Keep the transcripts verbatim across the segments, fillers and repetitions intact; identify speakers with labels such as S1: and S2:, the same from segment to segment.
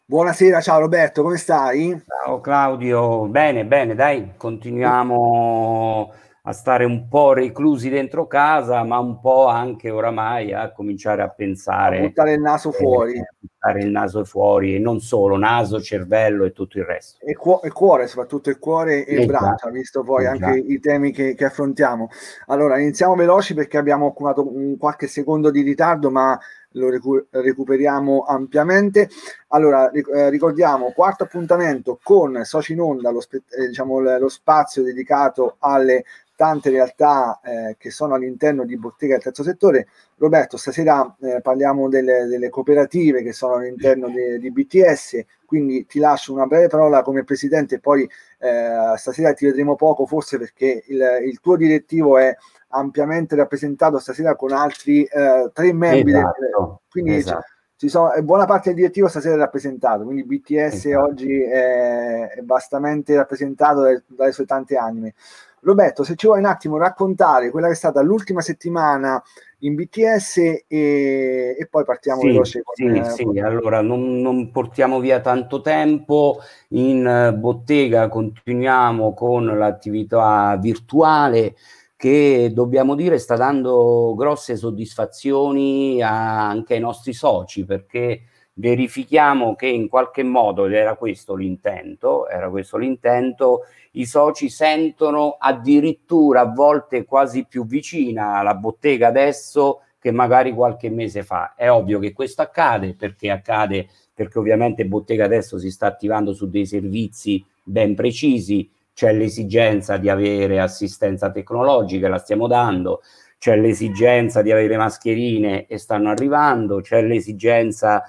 S1: Buonasera, ciao Roberto, come stai?
S2: Ciao Claudio, bene, bene, dai, continuiamo a stare un po' reclusi dentro casa, ma un po' anche oramai a cominciare a
S1: A
S2: pensare,
S1: buttare il naso
S2: eh,
S1: fuori.
S2: a buttare il naso fuori, e non solo, naso, cervello e tutto il resto.
S1: E, cuo- e cuore, soprattutto il cuore e
S2: Eh già,
S1: braccia, visto poi
S2: eh
S1: anche
S2: già.
S1: i temi che, che affrontiamo. Allora, iniziamo veloci perché abbiamo occupato un qualche secondo di ritardo, ma lo recu- recuperiamo ampiamente. Allora, ric- eh, ricordiamo, quarto appuntamento con Soci in Onda, lo, spe- eh, diciamo, l- lo spazio dedicato alle tante realtà eh, che sono all'interno di Bottega del Terzo Settore. Roberto, stasera eh, parliamo delle, delle cooperative che sono all'interno de- di B T S, quindi ti lascio una breve parola come presidente e poi eh, stasera ti vedremo poco, forse perché il, il tuo direttivo è ampiamente rappresentato stasera con altri eh, tre membri, del,
S2: Esatto,
S1: quindi c-
S2: esatto,
S1: ci sono, buona parte del direttivo stasera è rappresentato, quindi B T S
S2: esatto.
S1: oggi è, è vastamente rappresentato dalle, dalle sue tante anime. Roberto, se ci vuoi un attimo raccontare quella che è stata l'ultima settimana in B T S e, e poi partiamo
S2: Sì,
S1: veloce con,
S2: sì,
S1: eh, con...
S2: sì, allora non, non portiamo via tanto tempo, in eh, bottega continuiamo con l'attività virtuale che dobbiamo dire sta dando grosse soddisfazioni a- anche ai nostri soci perché verifichiamo che in qualche modo, ed era questo l'intento, era questo l'intento, i soci sentono addirittura a volte quasi più vicina la bottega adesso che magari qualche mese fa. È ovvio che questo accade perché accade perché ovviamente Bottega adesso si sta attivando su dei servizi ben precisi, c'è l'esigenza di avere assistenza tecnologica, la stiamo dando, c'è l'esigenza di avere mascherine e stanno arrivando, c'è l'esigenza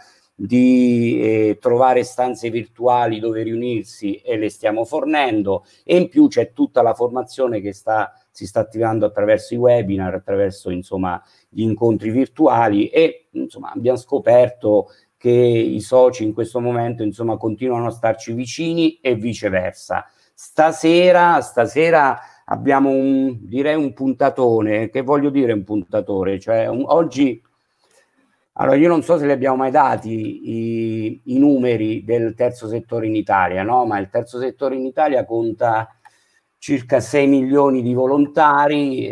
S2: di eh, trovare stanze virtuali dove riunirsi e le stiamo fornendo e in più c'è tutta la formazione che sta, si sta attivando attraverso i webinar, attraverso insomma gli incontri virtuali e insomma abbiamo scoperto che i soci in questo momento insomma continuano a starci vicini e viceversa. Stasera, stasera abbiamo un, direi un puntatone, che voglio dire un puntatore, cioè un, oggi, allora io non so se li abbiamo mai dati i, i numeri del terzo settore in Italia, no? Ma il terzo settore in Italia conta circa sei milioni di volontari,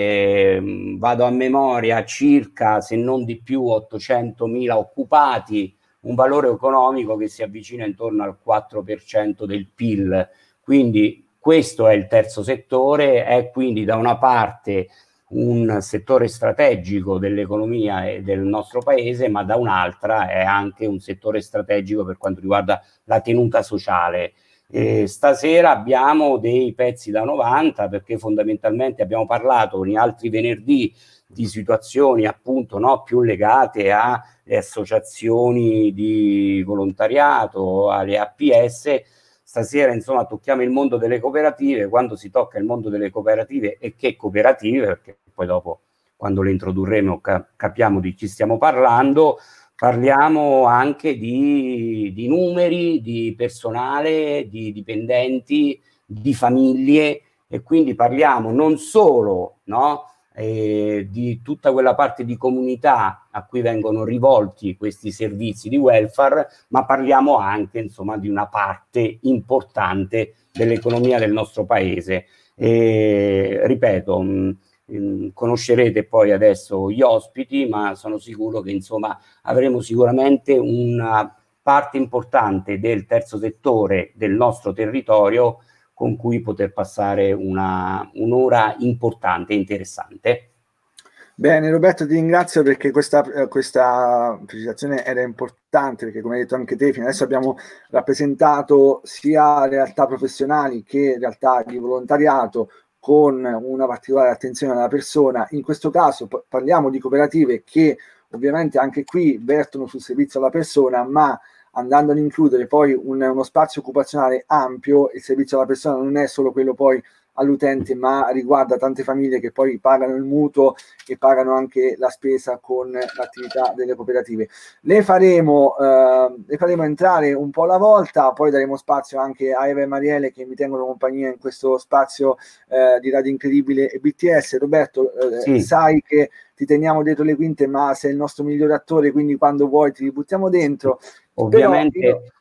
S2: e, vado a memoria, circa, se non di più, ottocentomila occupati, un valore economico che si avvicina intorno al quattro per cento del P I L. Quindi questo è il terzo settore, è quindi da una parte un settore strategico dell'economia e del nostro paese, ma da un'altra è anche un settore strategico per quanto riguarda la tenuta sociale. Eh, stasera abbiamo dei pezzi da novanta perché fondamentalmente abbiamo parlato in altri venerdì di situazioni appunto no, più legate alle associazioni di volontariato, alle A P S. Stasera insomma tocchiamo il mondo delle cooperative. Quando si tocca il mondo delle cooperative e che cooperative, perché poi dopo quando le introdurremo cap- capiamo di chi stiamo parlando, parliamo anche di, di numeri, di personale, di dipendenti, di famiglie e quindi parliamo non solo no, eh, di tutta quella parte di comunità a cui vengono rivolti questi servizi di welfare, ma parliamo anche insomma di una parte importante dell'economia del nostro paese. E, ripeto, mh, mh, conoscerete poi adesso gli ospiti, ma sono sicuro che insomma avremo sicuramente una parte importante del terzo settore del nostro territorio con cui poter passare una, un'ora importante e interessante.
S1: Bene, Roberto, ti ringrazio perché questa, eh, questa precisazione era importante, perché come hai detto anche te, fino adesso abbiamo rappresentato sia realtà professionali che realtà di volontariato con una particolare attenzione alla persona. In questo caso p- parliamo di cooperative che ovviamente anche qui vertono sul servizio alla persona, ma andando ad includere poi un- uno spazio occupazionale ampio, il servizio alla persona non è solo quello poi all'utente, ma riguarda tante famiglie che poi pagano il mutuo e pagano anche la spesa con l'attività delle cooperative. Le faremo, eh, le faremo entrare un po' alla volta, poi daremo spazio anche a Eva e Mariele che mi tengono compagnia in questo spazio eh, di Radio Incredibile e B T S. Roberto, eh,
S2: Sì,
S1: sai che ti teniamo dietro le quinte, ma sei il nostro migliore attore, quindi quando vuoi ti buttiamo
S2: sì.
S1: dentro. Però io
S2: Ovviamente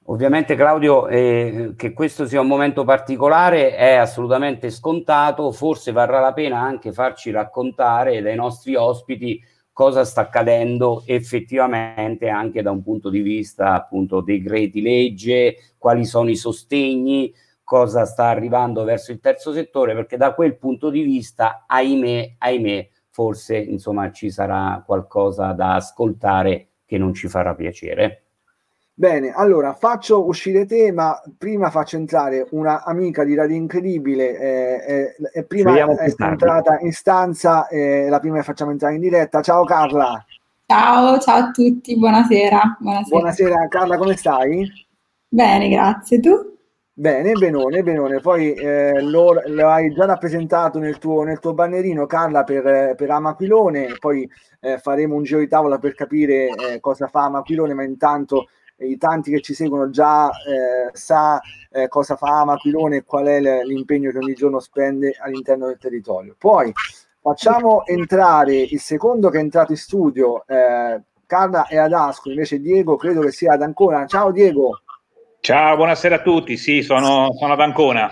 S2: Ovviamente Claudio, eh, che questo sia un momento particolare è assolutamente scontato, forse varrà la pena anche farci raccontare dai nostri ospiti cosa sta accadendo effettivamente anche da un punto di vista appunto dei decreti legge, quali sono i sostegni, cosa sta arrivando verso il terzo settore, perché da quel punto di vista, ahimè, ahimè, forse insomma ci sarà qualcosa da ascoltare che non ci farà piacere.
S1: Bene, allora faccio uscire te, ma prima faccio entrare una amica di Radio Incredibile, eh, eh, prima è entrata in stanza, eh, la prima che facciamo entrare in diretta. Ciao Carla.
S3: Ciao, ciao a tutti, buonasera. Buonasera,
S1: buonasera Carla, come stai?
S3: Bene, grazie, tu?
S1: Bene, benone, benone. Poi eh, lo, lo hai già rappresentato nel tuo, nel tuo bannerino, Carla, per, per Amaquilone, poi eh, faremo un giro di tavola per capire eh, cosa fa Amaquilone, ma intanto i tanti che ci seguono già eh, sa eh, cosa fa Amaquilone e qual è l'impegno che ogni giorno spende all'interno del territorio. Poi facciamo entrare il secondo che è entrato in studio, eh, Carla è ad Ascoli, invece Diego credo che sia ad Ancona. Ciao Diego.
S4: Ciao, buonasera a tutti, sì, sono, sono ad Ancona.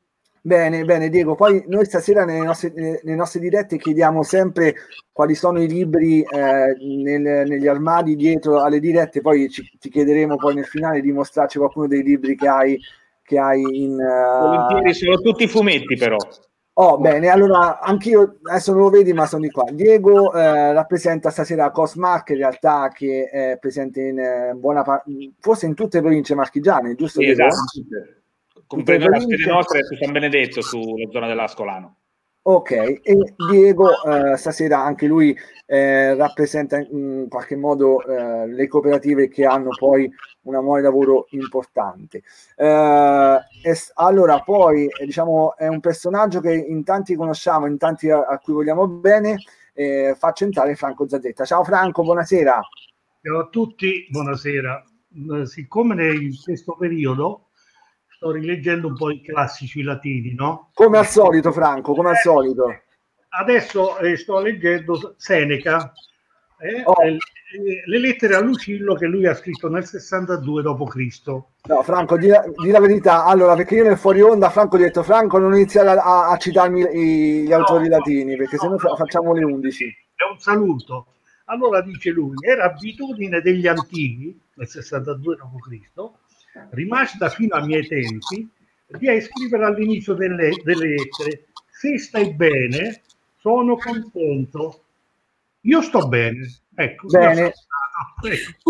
S1: Bene, bene Diego, poi noi stasera nelle nostre, nelle nostre dirette chiediamo sempre quali sono i libri eh, nel, negli armadi dietro alle dirette, poi ci, ti chiederemo poi nel finale di mostrarci qualcuno dei libri che hai, che hai in... Uh...
S4: Volentieri, sono tutti fumetti però.
S1: Oh, bene, allora anch'io adesso non lo vedi ma sono di qua. Diego eh, rappresenta stasera Cosmark in realtà, che è presente in eh, buona parte, forse in tutte le province marchigiane, giusto?
S4: Sì,
S1: Diego?
S4: esatto. Comprendo la sede nostra e su San Benedetto, sulla zona dell'Ascolano.
S1: Ok, e Diego eh, stasera anche lui eh, rappresenta in qualche modo eh, le cooperative che hanno poi una mole di lavoro importante. Eh, es, allora, poi eh, diciamo è un personaggio che in tanti conosciamo, in tanti a, a cui vogliamo bene. Eh, faccio entrare Franco Zazzetta. Ciao Franco, buonasera.
S5: Ciao a tutti, buonasera. Siccome in questo periodo sto rileggendo un po' i classici latini, no?
S1: Come al solito, Franco, come al solito.
S5: Adesso eh, sto leggendo Seneca, eh, oh. le, le lettere a Lucillo che lui ha scritto nel sessantadue dopo Cristo.
S1: No, Franco, di la, di la verità, allora, perché io nel fuori onda, Franco, ho detto, Franco, non iniziare a, a citarmi i, gli autori no, latini, perché no, se no, no facciamo le undici.
S5: È un saluto. Allora dice lui, era abitudine degli antichi, nel sessantadue dopo Cristo, rimasta fino ai miei tempi, di scrivere all'inizio delle, delle lettere: se stai bene, sono contento, io sto bene. Ecco,
S1: bene.
S5: Ecco.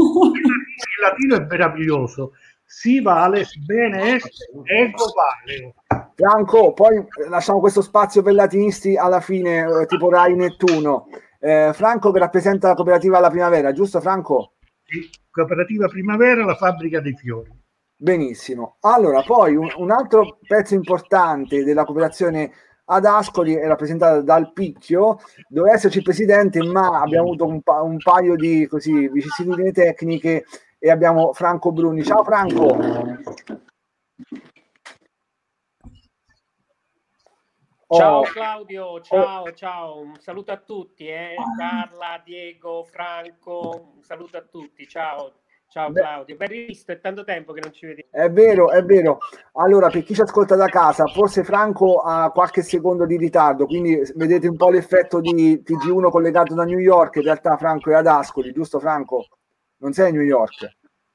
S5: Il latino è meraviglioso. Si vale, bene est, ego valeo.
S1: Franco, poi lasciamo questo spazio per latinisti alla fine, eh, tipo Rai Nettuno. Eh, Franco che rappresenta la cooperativa alla primavera, giusto Franco?
S5: Sì, cooperativa primavera, la fabbrica dei fiori.
S1: Benissimo. Allora, poi un, un altro pezzo importante della cooperazione ad Ascoli è rappresentata dal Picchio, doveva esserci il presidente, ma abbiamo avuto un, pa- un paio di così vicissitudini tecniche e abbiamo Franco Bruni. Ciao Franco.
S6: Ciao Claudio, ciao, oh. ciao, un saluto a tutti, eh? Carla, Diego, Franco, un saluto a tutti, ciao. Ciao Claudio, ben visto, è tanto tempo che non ci vediamo.
S1: È vero, è vero. Allora, per chi ci ascolta da casa, forse Franco ha qualche secondo di ritardo, quindi vedete un po' l'effetto di T G uno collegato da New York, in realtà Franco è ad Ascoli, giusto Franco? Non sei a New York?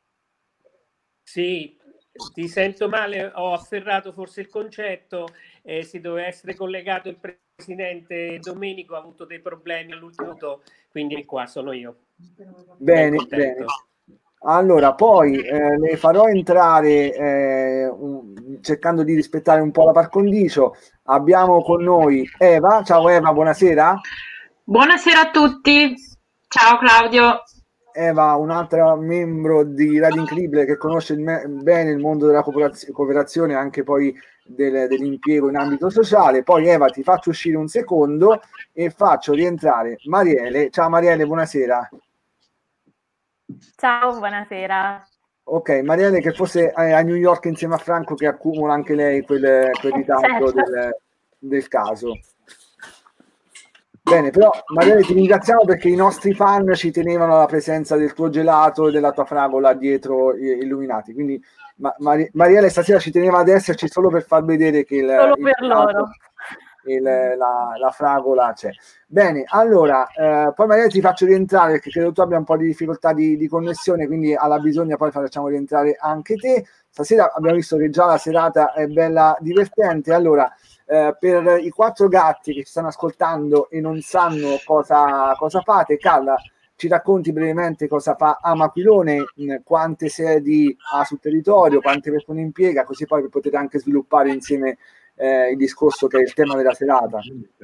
S6: Sì, ti sento male, ho afferrato forse il concetto, eh, si doveva essere collegato il presidente Domenico, ha avuto dei problemi all'ultimo minuto, quindi qua sono io.
S1: Bene, bene. Allora, poi eh, le farò entrare eh, un, cercando di rispettare un po' la par condicio. Abbiamo con noi Eva. Ciao Eva, buonasera.
S7: Buonasera a tutti. Ciao Claudio.
S1: Eva, un'altra membro di Radio Incredibile che conosce il me- bene il mondo della cooperaz- cooperazione, anche poi del, dell'impiego in ambito sociale. Poi Eva, ti faccio uscire un secondo e faccio rientrare Mariele. Ciao Mariele, buonasera.
S8: Ciao, buonasera.
S1: Ok, Marielle che forse è a New York insieme a Franco, che accumula anche lei quel, quel ritardo certo. del, del caso. Bene, però Mariele ti ringraziamo perché i nostri fan ci tenevano alla presenza del tuo gelato e della tua fragola dietro illuminati, quindi Ma- Mari- Mariele stasera ci teneva ad esserci solo per far vedere che il,
S8: Solo
S1: il
S8: per
S1: gelato,
S8: loro.
S1: il- la, la fragola c'è. Bene, allora, eh, poi magari ti faccio rientrare perché credo tu abbia un po' di difficoltà di, di connessione, quindi alla bisogna poi facciamo rientrare anche te. Stasera abbiamo visto che già la serata è bella divertente. Allora, eh, per i quattro gatti che ci stanno ascoltando e non sanno cosa, cosa fate, Carla, ci racconti brevemente cosa fa Amaquilone, mh, quante sedi ha sul territorio, quante persone impiega, così poi potete anche sviluppare insieme eh, il discorso che è il tema della serata.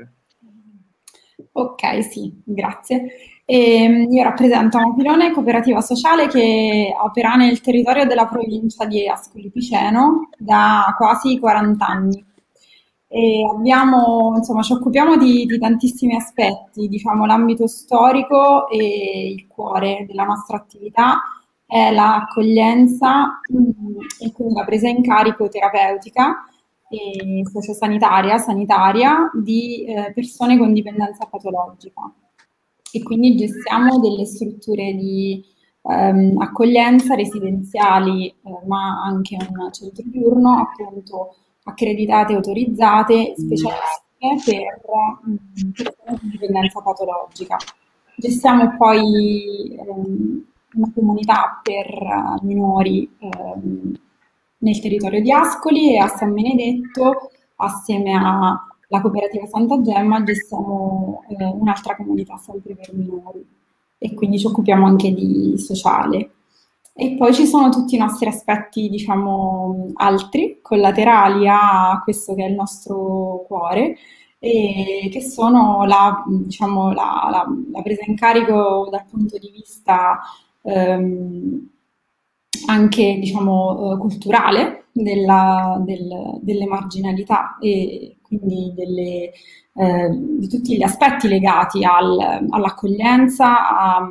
S3: Ok, sì, grazie. E, io rappresento Amaquilone, cooperativa sociale che opera nel territorio della provincia di Ascoli Piceno da quasi quaranta anni. E abbiamo, insomma, ci occupiamo di, di tantissimi aspetti, diciamo l'ambito storico e il cuore della nostra attività è l'accoglienza mh, e quindi la presa in carico terapeutica e sociosanitaria, sanitaria di eh, persone con dipendenza patologica. E quindi gestiamo delle strutture di ehm, accoglienza residenziali, eh, ma anche un centro diurno, appunto accreditate e autorizzate, specialistiche per mh, persone con dipendenza patologica. Gestiamo poi ehm, una comunità per uh, minori ehm, nel territorio di Ascoli e a San Benedetto, assieme alla cooperativa Santa Gemma, gestiamo eh, un'altra comunità sempre per minori e quindi ci occupiamo anche di sociale. E poi ci sono tutti i nostri aspetti, diciamo, altri, collaterali a questo che è il nostro cuore, e che sono la, diciamo, la, la, la presa in carico dal punto di vista ehm, anche, diciamo, eh, culturale della, del, delle marginalità e quindi delle, eh, di tutti gli aspetti legati al, all'accoglienza, a,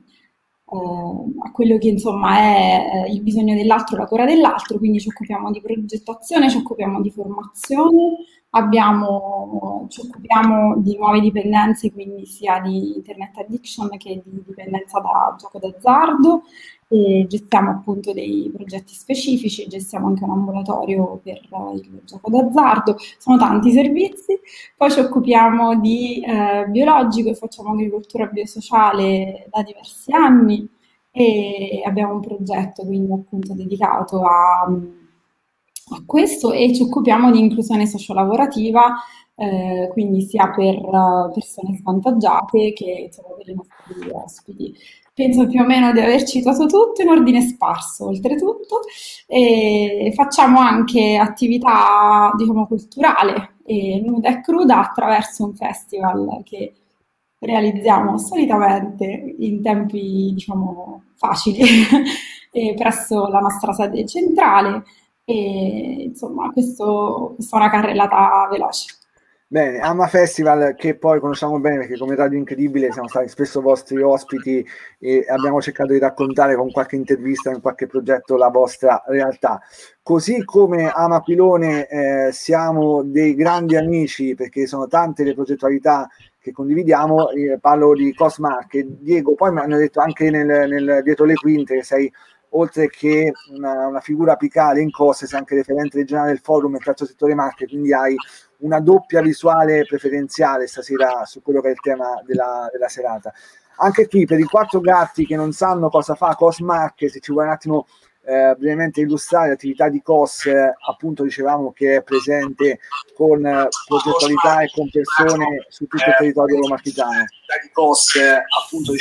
S3: a quello che insomma è il bisogno dell'altro, la cura dell'altro, quindi ci occupiamo di progettazione, ci occupiamo di formazione, abbiamo, ci occupiamo di nuove dipendenze, quindi sia di internet addiction che di dipendenza da gioco d'azzardo, e gestiamo appunto dei progetti specifici, gestiamo anche un ambulatorio per il gioco d'azzardo, sono tanti servizi. Poi ci occupiamo di eh, biologico e facciamo agricoltura biosociale da diversi anni e abbiamo un progetto quindi appunto dedicato a, a questo e ci occupiamo di inclusione sociolavorativa, eh, quindi sia per uh, persone svantaggiate che insomma, per i nostri ospiti. Penso più o meno di aver citato tutto in ordine sparso, oltretutto, e facciamo anche attività, diciamo, culturale e nuda e cruda attraverso un festival che realizziamo solitamente in tempi, diciamo, facili e presso la nostra sede centrale e insomma questo, questa è una carrellata veloce.
S1: Bene, Ama Festival che poi conosciamo bene perché come Radio Incredibile siamo stati spesso vostri ospiti e abbiamo cercato di raccontare con qualche intervista in qualche progetto la vostra realtà. Così come Amaquilone eh, siamo dei grandi amici perché sono tante le progettualità che condividiamo, eh, parlo di Cosmark. Diego, poi mi hanno detto anche nel, nel dietro le quinte che sei oltre che una, una figura apicale in Cos, sei anche referente regionale del forum nel terzo settore Marche, quindi hai una doppia visuale preferenziale stasera su quello che è il tema della, della serata. Anche qui per i quattro gatti che non sanno cosa fa Cosmark, se ci vuoi un attimo eh, brevemente illustrare l'attività di Cos, eh, appunto dicevamo che è presente con eh, progettualità e con persone su tutto il territorio marchigiano. Di Cos, eh, appunto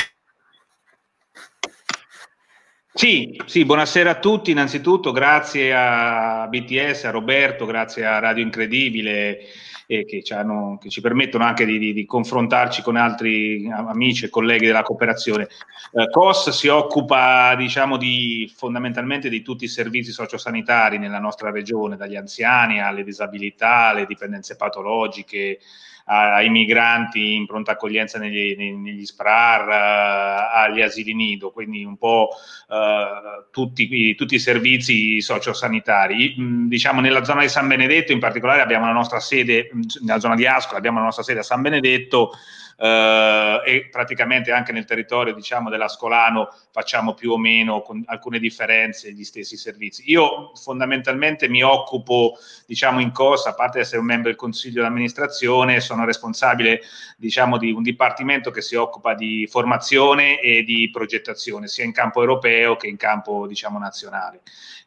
S4: Sì, sì, buonasera a tutti. Innanzitutto grazie a B T S, a Roberto, grazie a Radio Incredibile e che ci, hanno, che ci permettono anche di, di, di confrontarci con altri amici e colleghi della cooperazione. Eh, C O S si occupa, diciamo, di, fondamentalmente di tutti i servizi sociosanitari nella nostra regione, dagli anziani alle disabilità, alle dipendenze patologiche, ai migranti in pronta accoglienza negli, negli S P R A R, agli asili nido, quindi un po' eh, tutti, tutti i servizi sociosanitari. Mm, diciamo nella zona di San Benedetto in particolare abbiamo la nostra sede, nella zona di Ascoli abbiamo la nostra sede a San Benedetto, Uh, e praticamente anche nel territorio, diciamo, dell'Ascolano facciamo più o meno con alcune differenze gli stessi servizi. Io fondamentalmente mi occupo, diciamo, in C O S, a parte essere un membro del consiglio d'amministrazione, sono responsabile, diciamo, di un dipartimento che si occupa di formazione e di progettazione, sia in campo europeo che in campo, diciamo, nazionale.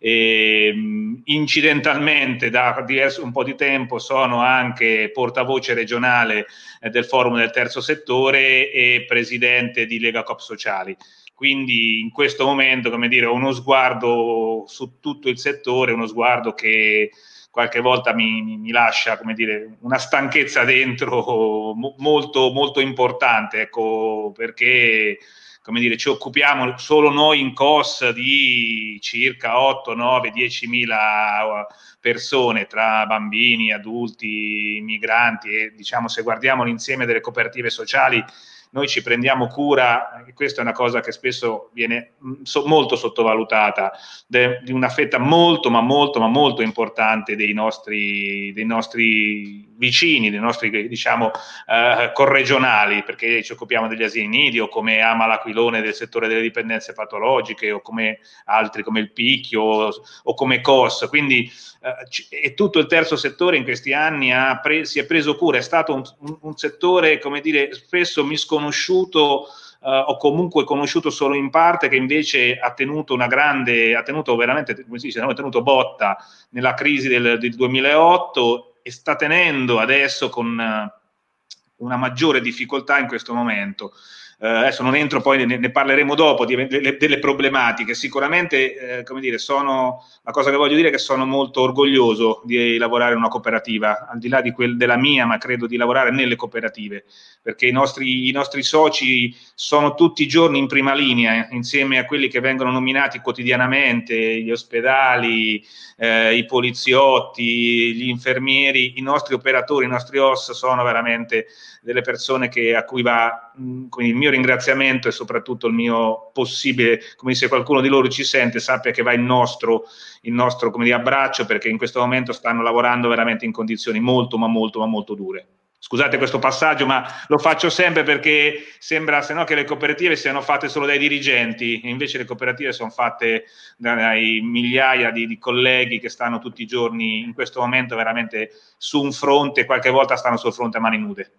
S4: E, incidentalmente da diverso, un po' di tempo sono anche portavoce regionale eh, del forum del terzo settore e presidente di Lega Coop Sociali, quindi in questo momento, come dire, ho uno sguardo su tutto il settore, uno sguardo che qualche volta mi, mi, mi lascia, come dire, una stanchezza dentro mo, molto, molto importante, ecco, perché, come dire, ci occupiamo solo noi in C O S di circa otto, nove, dieci mila persone tra bambini, adulti, migranti e, diciamo, se guardiamo l'insieme delle cooperative sociali noi ci prendiamo cura, e questa è una cosa che spesso viene so, molto sottovalutata, de, di una fetta molto ma molto ma molto importante dei nostri, dei nostri vicini, dei nostri, diciamo, eh, corregionali, perché ci occupiamo degli asili nido, come Ama l'Aquilone del settore delle dipendenze patologiche, o come altri come il Picchio, o, o come C O S, quindi eh, e tutto il terzo settore in questi anni ha pre, si è preso cura, è stato un, un, un settore, come dire, spesso misconosciuto conosciuto uh, o comunque conosciuto solo in parte, che invece ha tenuto una grande, ha tenuto veramente, come si dice, ha tenuto botta nella crisi del, del duemilaotto e sta tenendo adesso con uh, una maggiore difficoltà in questo momento. Uh, adesso non entro, poi ne, ne parleremo dopo di, delle, delle problematiche. Sicuramente, eh, come dire, sono, la cosa che voglio dire è che sono molto orgoglioso di lavorare in una cooperativa, al di là di quel della mia, ma credo di lavorare nelle cooperative, perché i nostri, i nostri soci sono tutti i giorni in prima linea, eh, insieme a quelli che vengono nominati quotidianamente, gli ospedali, eh, i poliziotti, gli infermieri, i nostri operatori, i nostri O S sono veramente delle persone che, a cui va mh, quindi il mio ringraziamento e soprattutto il mio possibile, come se qualcuno di loro ci sente, sappia che va il nostro, il nostro come dire, abbraccio, perché in questo momento stanno lavorando veramente in condizioni molto ma molto ma molto dure. Scusate questo passaggio, ma lo faccio sempre perché sembra, se no, che le cooperative siano fatte solo dai dirigenti, invece le cooperative sono fatte dai migliaia di, di colleghi che stanno tutti i giorni in questo momento veramente su un fronte, qualche volta stanno sul fronte a mani nude.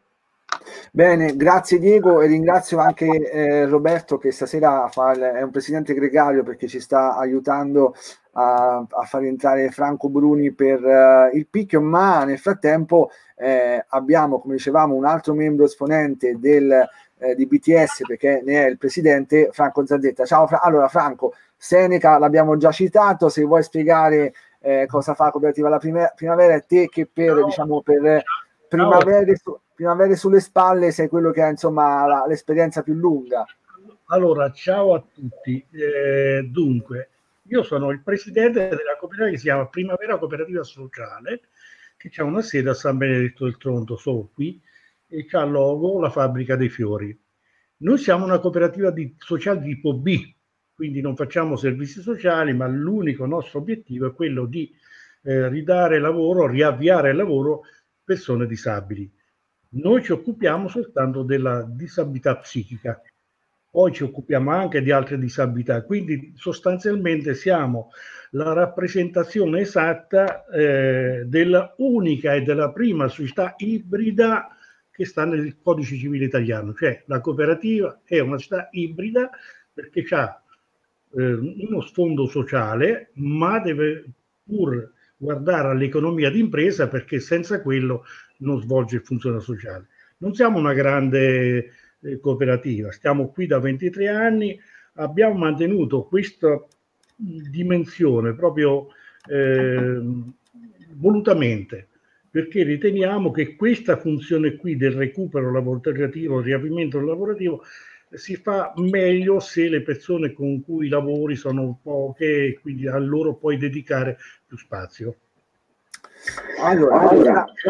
S1: Bene, grazie Diego, e ringrazio anche eh, Roberto, che stasera fa il, è un presidente gregario, perché ci sta aiutando a, a far entrare Franco Bruni per uh, il Picchio, ma nel frattempo eh, abbiamo, come dicevamo, un altro membro esponente del, eh, di B T S, perché ne è il presidente, Franco Zazzetta. Ciao, Fra- allora Franco, Seneca l'abbiamo già citato, se vuoi spiegare eh, cosa fa Cooperativa La Primavera, e te che per, Ciao. diciamo, per primavere, su, primavere sulle spalle sei quello che ha, insomma, la, l'esperienza più lunga.
S5: Allora, ciao a tutti. Eh, dunque, io sono il presidente della cooperativa che si chiama Primavera Cooperativa Sociale, che ha una sede a San Benedetto del Tronto, solo qui, e c'ha il logo la Fabbrica dei Fiori. Noi siamo una cooperativa di, sociale di tipo B, quindi non facciamo servizi sociali, ma l'unico nostro obiettivo è quello di eh, ridare lavoro, riavviare il lavoro persone disabili. Noi ci occupiamo soltanto della disabilità psichica, poi ci occupiamo anche di altre disabilità, quindi sostanzialmente siamo la rappresentazione esatta eh, della unica e della prima società ibrida che sta nel codice civile italiano, cioè la cooperativa è una società ibrida perché ha eh, uno sfondo sociale, ma deve pur guardare all'economia d'impresa, perché senza quello non svolge funzione sociale. Non siamo una grande eh, cooperativa, stiamo qui da ventitré anni, abbiamo mantenuto questa dimensione proprio eh, volutamente, perché riteniamo che questa funzione qui del recupero lavorativo, il riavvimento lavorativo, si fa meglio se le persone con cui lavori sono poche e quindi a loro puoi dedicare più spazio.
S1: Allora, allora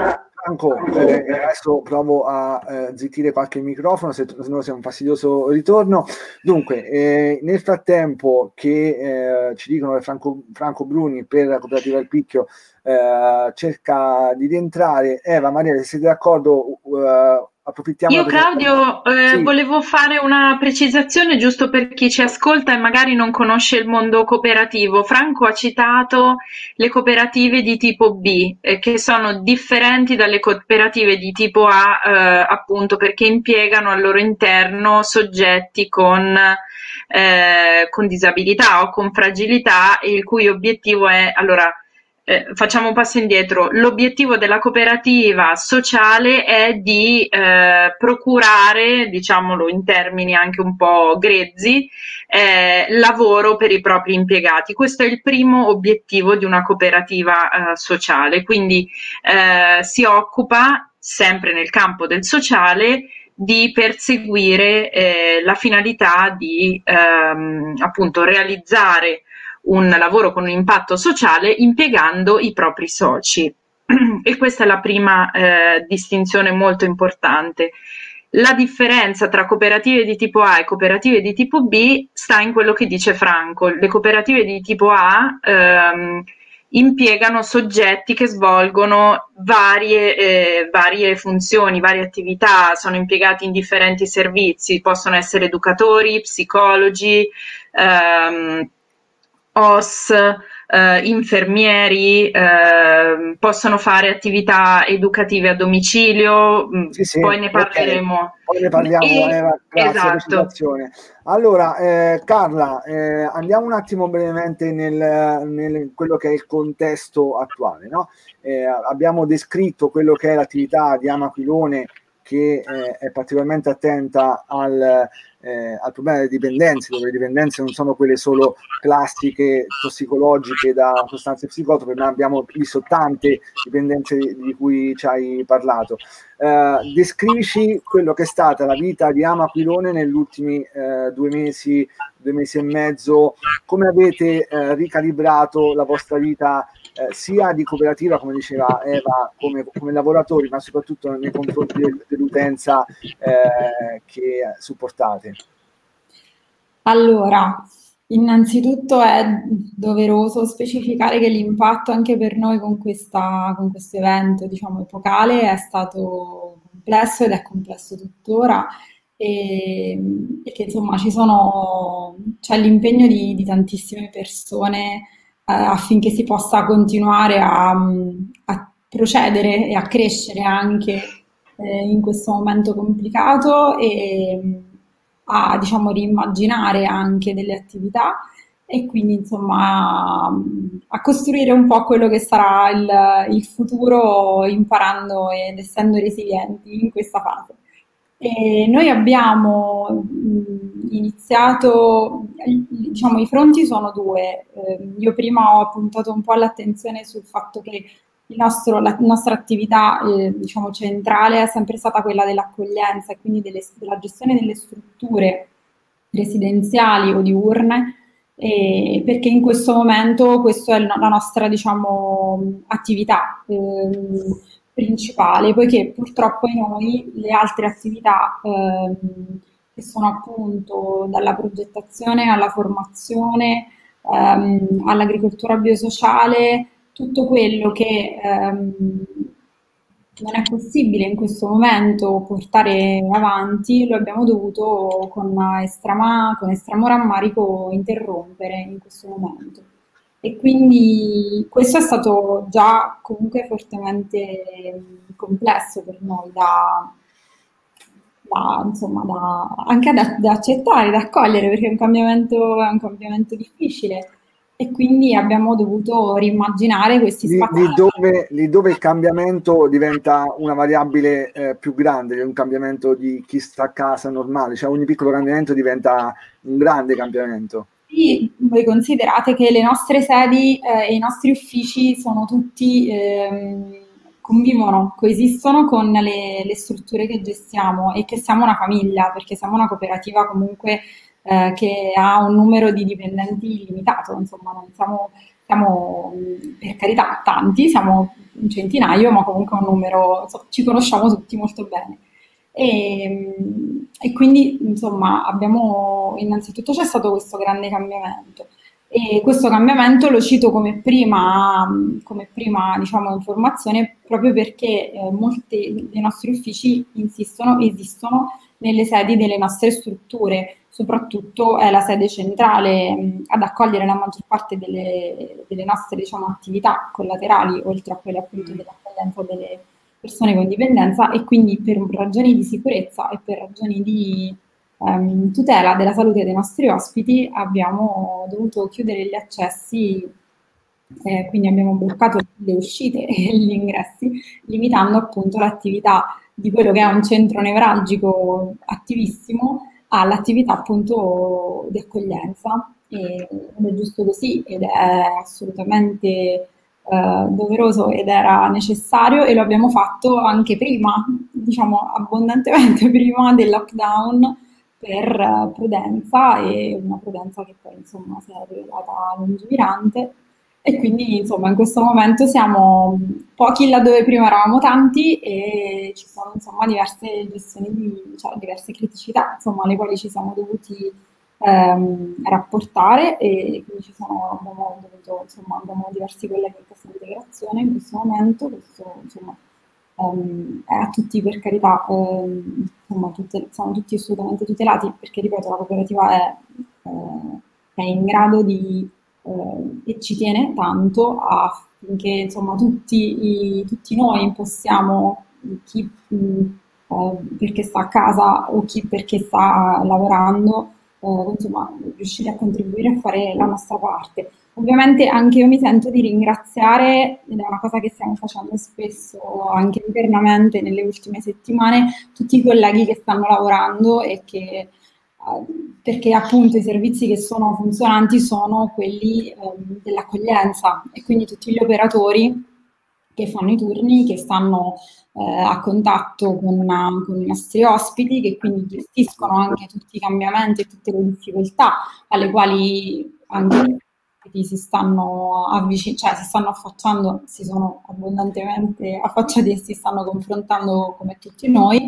S1: Franco, eh, adesso provo a eh, zittire qualche microfono, se, se no sia un fastidioso ritorno. Dunque, eh, nel frattempo che eh, ci dicono che Franco, Franco Bruni per la cooperativa Il Picchio eh, cerca di rientrare, Eva, Maria, se siete d'accordo, eh, approfittiamo.
S7: Io Claudio eh,
S1: sì.
S7: volevo fare una precisazione giusto per chi ci ascolta e magari non conosce il mondo cooperativo. Franco ha citato le cooperative di tipo B, eh, che sono differenti dalle cooperative di tipo A, eh, appunto perché impiegano al loro interno soggetti con, eh, con disabilità o con fragilità, il cui obiettivo è, allora, Eh, facciamo un passo indietro. L'obiettivo della cooperativa sociale è di eh, procurare, diciamolo in termini anche un po' grezzi, eh, lavoro per i propri impiegati. Questo è il primo obiettivo di una cooperativa eh, sociale, quindi eh, si occupa sempre nel campo del sociale di perseguire eh, la finalità di ehm, appunto realizzare un lavoro con un impatto sociale impiegando i propri soci. E questa è la prima eh, distinzione molto importante. La differenza tra cooperative di tipo A e cooperative di tipo B sta in quello che dice Franco. Le cooperative di tipo A ehm, impiegano soggetti che svolgono varie, eh, varie funzioni, varie attività, sono impiegati in differenti servizi, possono essere educatori, psicologi, ehm, O S, eh, infermieri, eh, possono fare attività educative a domicilio,
S1: sì, sì,
S7: poi ne parleremo.
S1: Okay. Poi ne parliamo,
S7: e,
S1: Eva, grazie
S7: esatto.
S1: Allora, eh, Carla, eh, andiamo un attimo brevemente nel, nel quello che è il contesto attuale, no? Eh, abbiamo descritto quello che è l'attività di Amaquilone, che eh, è particolarmente attenta al, eh, al problema delle dipendenze, dove le dipendenze non sono quelle solo classiche tossicologiche da sostanze psicotrope, ma abbiamo visto tante dipendenze di cui ci hai parlato. Eh, descrivici quello che è stata la vita di Amaquilone negli ultimi eh, due mesi, due mesi e mezzo, come avete eh, ricalibrato la vostra vita Eh, sia di cooperativa, come diceva Eva, come, come lavoratori, ma soprattutto nei confronti del, dell'utenza eh, che supportate.
S3: Allora, innanzitutto è doveroso specificare che l'impatto anche per noi con questa, con questo evento, diciamo, epocale è stato complesso ed è complesso tuttora, e, e che insomma ci sono, c'è l'impegno di, di tantissime persone affinché si possa continuare a, a procedere e a crescere anche eh, in questo momento complicato e a, diciamo, riimmaginare anche delle attività e quindi insomma a, a costruire un po' quello che sarà il, il futuro, imparando ed essendo resilienti in questa fase. E noi abbiamo iniziato, diciamo, i fronti sono due. Eh, io prima ho puntato un po' l'attenzione sul fatto che il nostro, la nostra attività, eh, diciamo, centrale è sempre stata quella dell'accoglienza e quindi delle, della gestione delle strutture residenziali o diurne, eh, perché in questo momento questa è la nostra, diciamo, attività eh, principale, poiché purtroppo noi le altre attività eh, che sono appunto dalla progettazione alla formazione, ehm, all'agricoltura biosociale, tutto quello che ehm, non è possibile in questo momento portare avanti, lo abbiamo dovuto con estrema, con estremo rammarico interrompere in questo momento. E quindi questo è stato già comunque fortemente complesso per noi da, da, insomma, da, anche da, da accettare, da accogliere, perché è un cambiamento, è un cambiamento difficile. E quindi abbiamo dovuto rimmaginare questi spazi.
S1: Lì, lì, dove, lì dove il cambiamento diventa una variabile eh, più grande, un cambiamento di chi sta a casa normale, cioè ogni piccolo cambiamento diventa un grande cambiamento.
S3: Sì, voi considerate che le nostre sedi eh, e i nostri uffici sono tutti, ehm, convivono, coesistono con le, le strutture che gestiamo e che siamo una famiglia, perché siamo una cooperativa comunque eh, che ha un numero di dipendenti limitato, insomma non siamo, siamo per carità tanti, siamo un centinaio, ma comunque un numero, insomma, ci conosciamo tutti molto bene. E, e quindi, insomma, abbiamo, innanzitutto c'è stato questo grande cambiamento. E questo cambiamento lo cito come prima, come prima diciamo, informazione proprio perché eh, molti dei nostri uffici insistono, esistono nelle sedi delle nostre strutture, soprattutto è la sede centrale mh, ad accogliere la maggior parte delle, delle nostre diciamo, attività collaterali, oltre a quelle appunto dell'accoglienza delle persone con dipendenza, e quindi per ragioni di sicurezza e per ragioni di Um, tutela della salute dei nostri ospiti abbiamo dovuto chiudere gli accessi, eh, quindi abbiamo bloccato le uscite e gli ingressi, limitando appunto l'attività di quello che è un centro nevralgico attivissimo all'attività appunto di accoglienza. E, ed è giusto così ed è assolutamente Uh, doveroso ed era necessario, e lo abbiamo fatto anche prima, diciamo abbondantemente prima del lockdown, per uh, prudenza, e una prudenza che poi insomma si è rivelata lungimirante, e quindi insomma in questo momento siamo pochi laddove prima eravamo tanti, e ci sono insomma diverse gestioni di, cioè diverse criticità insomma alle quali ci siamo dovuti Ehm, rapportare, e quindi ci sono, abbiamo, dovuto, insomma, abbiamo diversi colleghi in questa integrazione in questo momento. Questo insomma, ehm, è a tutti, per carità, ehm, insomma, tutte, siamo tutti assolutamente tutelati, perché ripeto la cooperativa è, eh, è in grado di eh, e ci tiene tanto affinché insomma tutti, i, tutti noi possiamo, chi mh, eh, perché sta a casa o chi perché sta lavorando, Uh, insomma, riuscire a contribuire a fare la nostra parte. Ovviamente anche io mi sento di ringraziare, ed è una cosa che stiamo facendo spesso anche internamente nelle ultime settimane, tutti i colleghi che stanno lavorando, e che uh, perché appunto i servizi che sono funzionanti sono quelli um, dell'accoglienza, e quindi tutti gli operatori che fanno i turni, che stanno eh, a contatto con, una, con i nostri ospiti, che quindi gestiscono anche tutti i cambiamenti e tutte le difficoltà alle quali anche si stanno avvicinando, cioè si stanno affacciando, si sono abbondantemente affacciati e si stanno confrontando come tutti noi.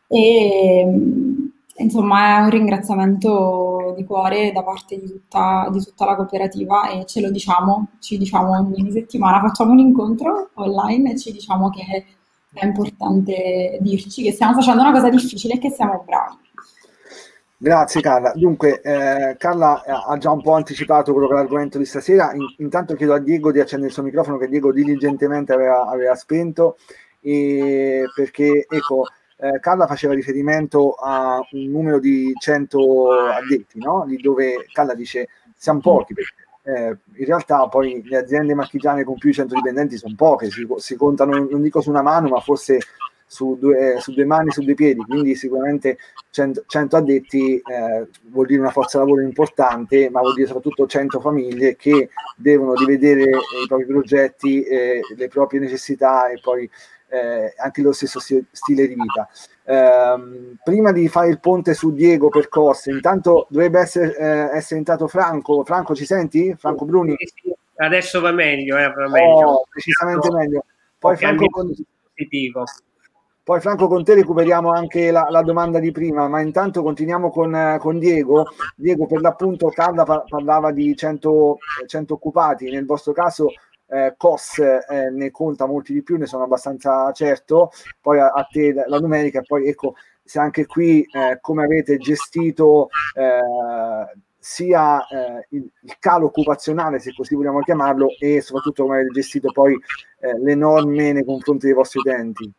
S3: E insomma è un ringraziamento di cuore da parte di tutta, di tutta la cooperativa, e ce lo diciamo, ci diciamo ogni settimana, facciamo un incontro online e ci diciamo che è importante dirci che stiamo facendo una cosa difficile e che siamo bravi.
S1: Grazie Carla. Dunque, eh, Carla ha già un po' anticipato quello che è l'argomento di stasera. In, intanto chiedo a Diego di accendere il suo microfono, che Diego diligentemente aveva, aveva spento, e perché ecco, eh, Carla faceva riferimento a un numero di cento addetti, no? Lì dove Carla dice siamo pochi, perché eh, in realtà poi le aziende marchigiane con più di cento dipendenti sono poche, si, si contano, non dico su una mano, ma forse su due, su due mani, su due piedi, quindi sicuramente cento, cento addetti eh, vuol dire una forza lavoro importante, ma vuol dire soprattutto cento famiglie che devono rivedere i propri progetti, eh, le proprie necessità, e poi eh, anche lo stesso stile di vita. Eh, prima di fare il ponte su Diego Percorsi, intanto dovrebbe essere, eh, essere entrato Franco. Franco, ci senti? Franco Bruni?
S6: Sì, sì. Adesso va meglio, eh, va meglio.
S1: Oh, decisamente meglio. Poi Franco, con...
S6: positivo.
S1: Poi Franco, con te recuperiamo anche la, la domanda di prima, ma intanto continuiamo con, con Diego. Diego, per l'appunto Carla parlava di cento, cento occupati, nel vostro caso eh, C O S eh, ne conta molti di più, ne sono abbastanza certo, poi a, a te la numerica, e poi ecco, se anche qui eh, come avete gestito eh, sia eh, il, il calo occupazionale, se così vogliamo chiamarlo, e soprattutto come avete gestito poi eh, le norme nei confronti dei vostri utenti.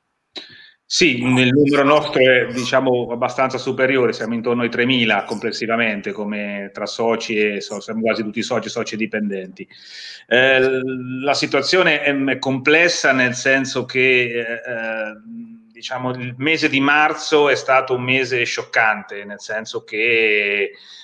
S4: Sì, il numero nostro è diciamo abbastanza superiore, siamo intorno ai tremila complessivamente, come tra soci e so, siamo quasi tutti soci, soci dipendenti. Eh, la situazione è, è complessa, nel senso che eh, diciamo il mese di marzo è stato un mese scioccante, nel senso che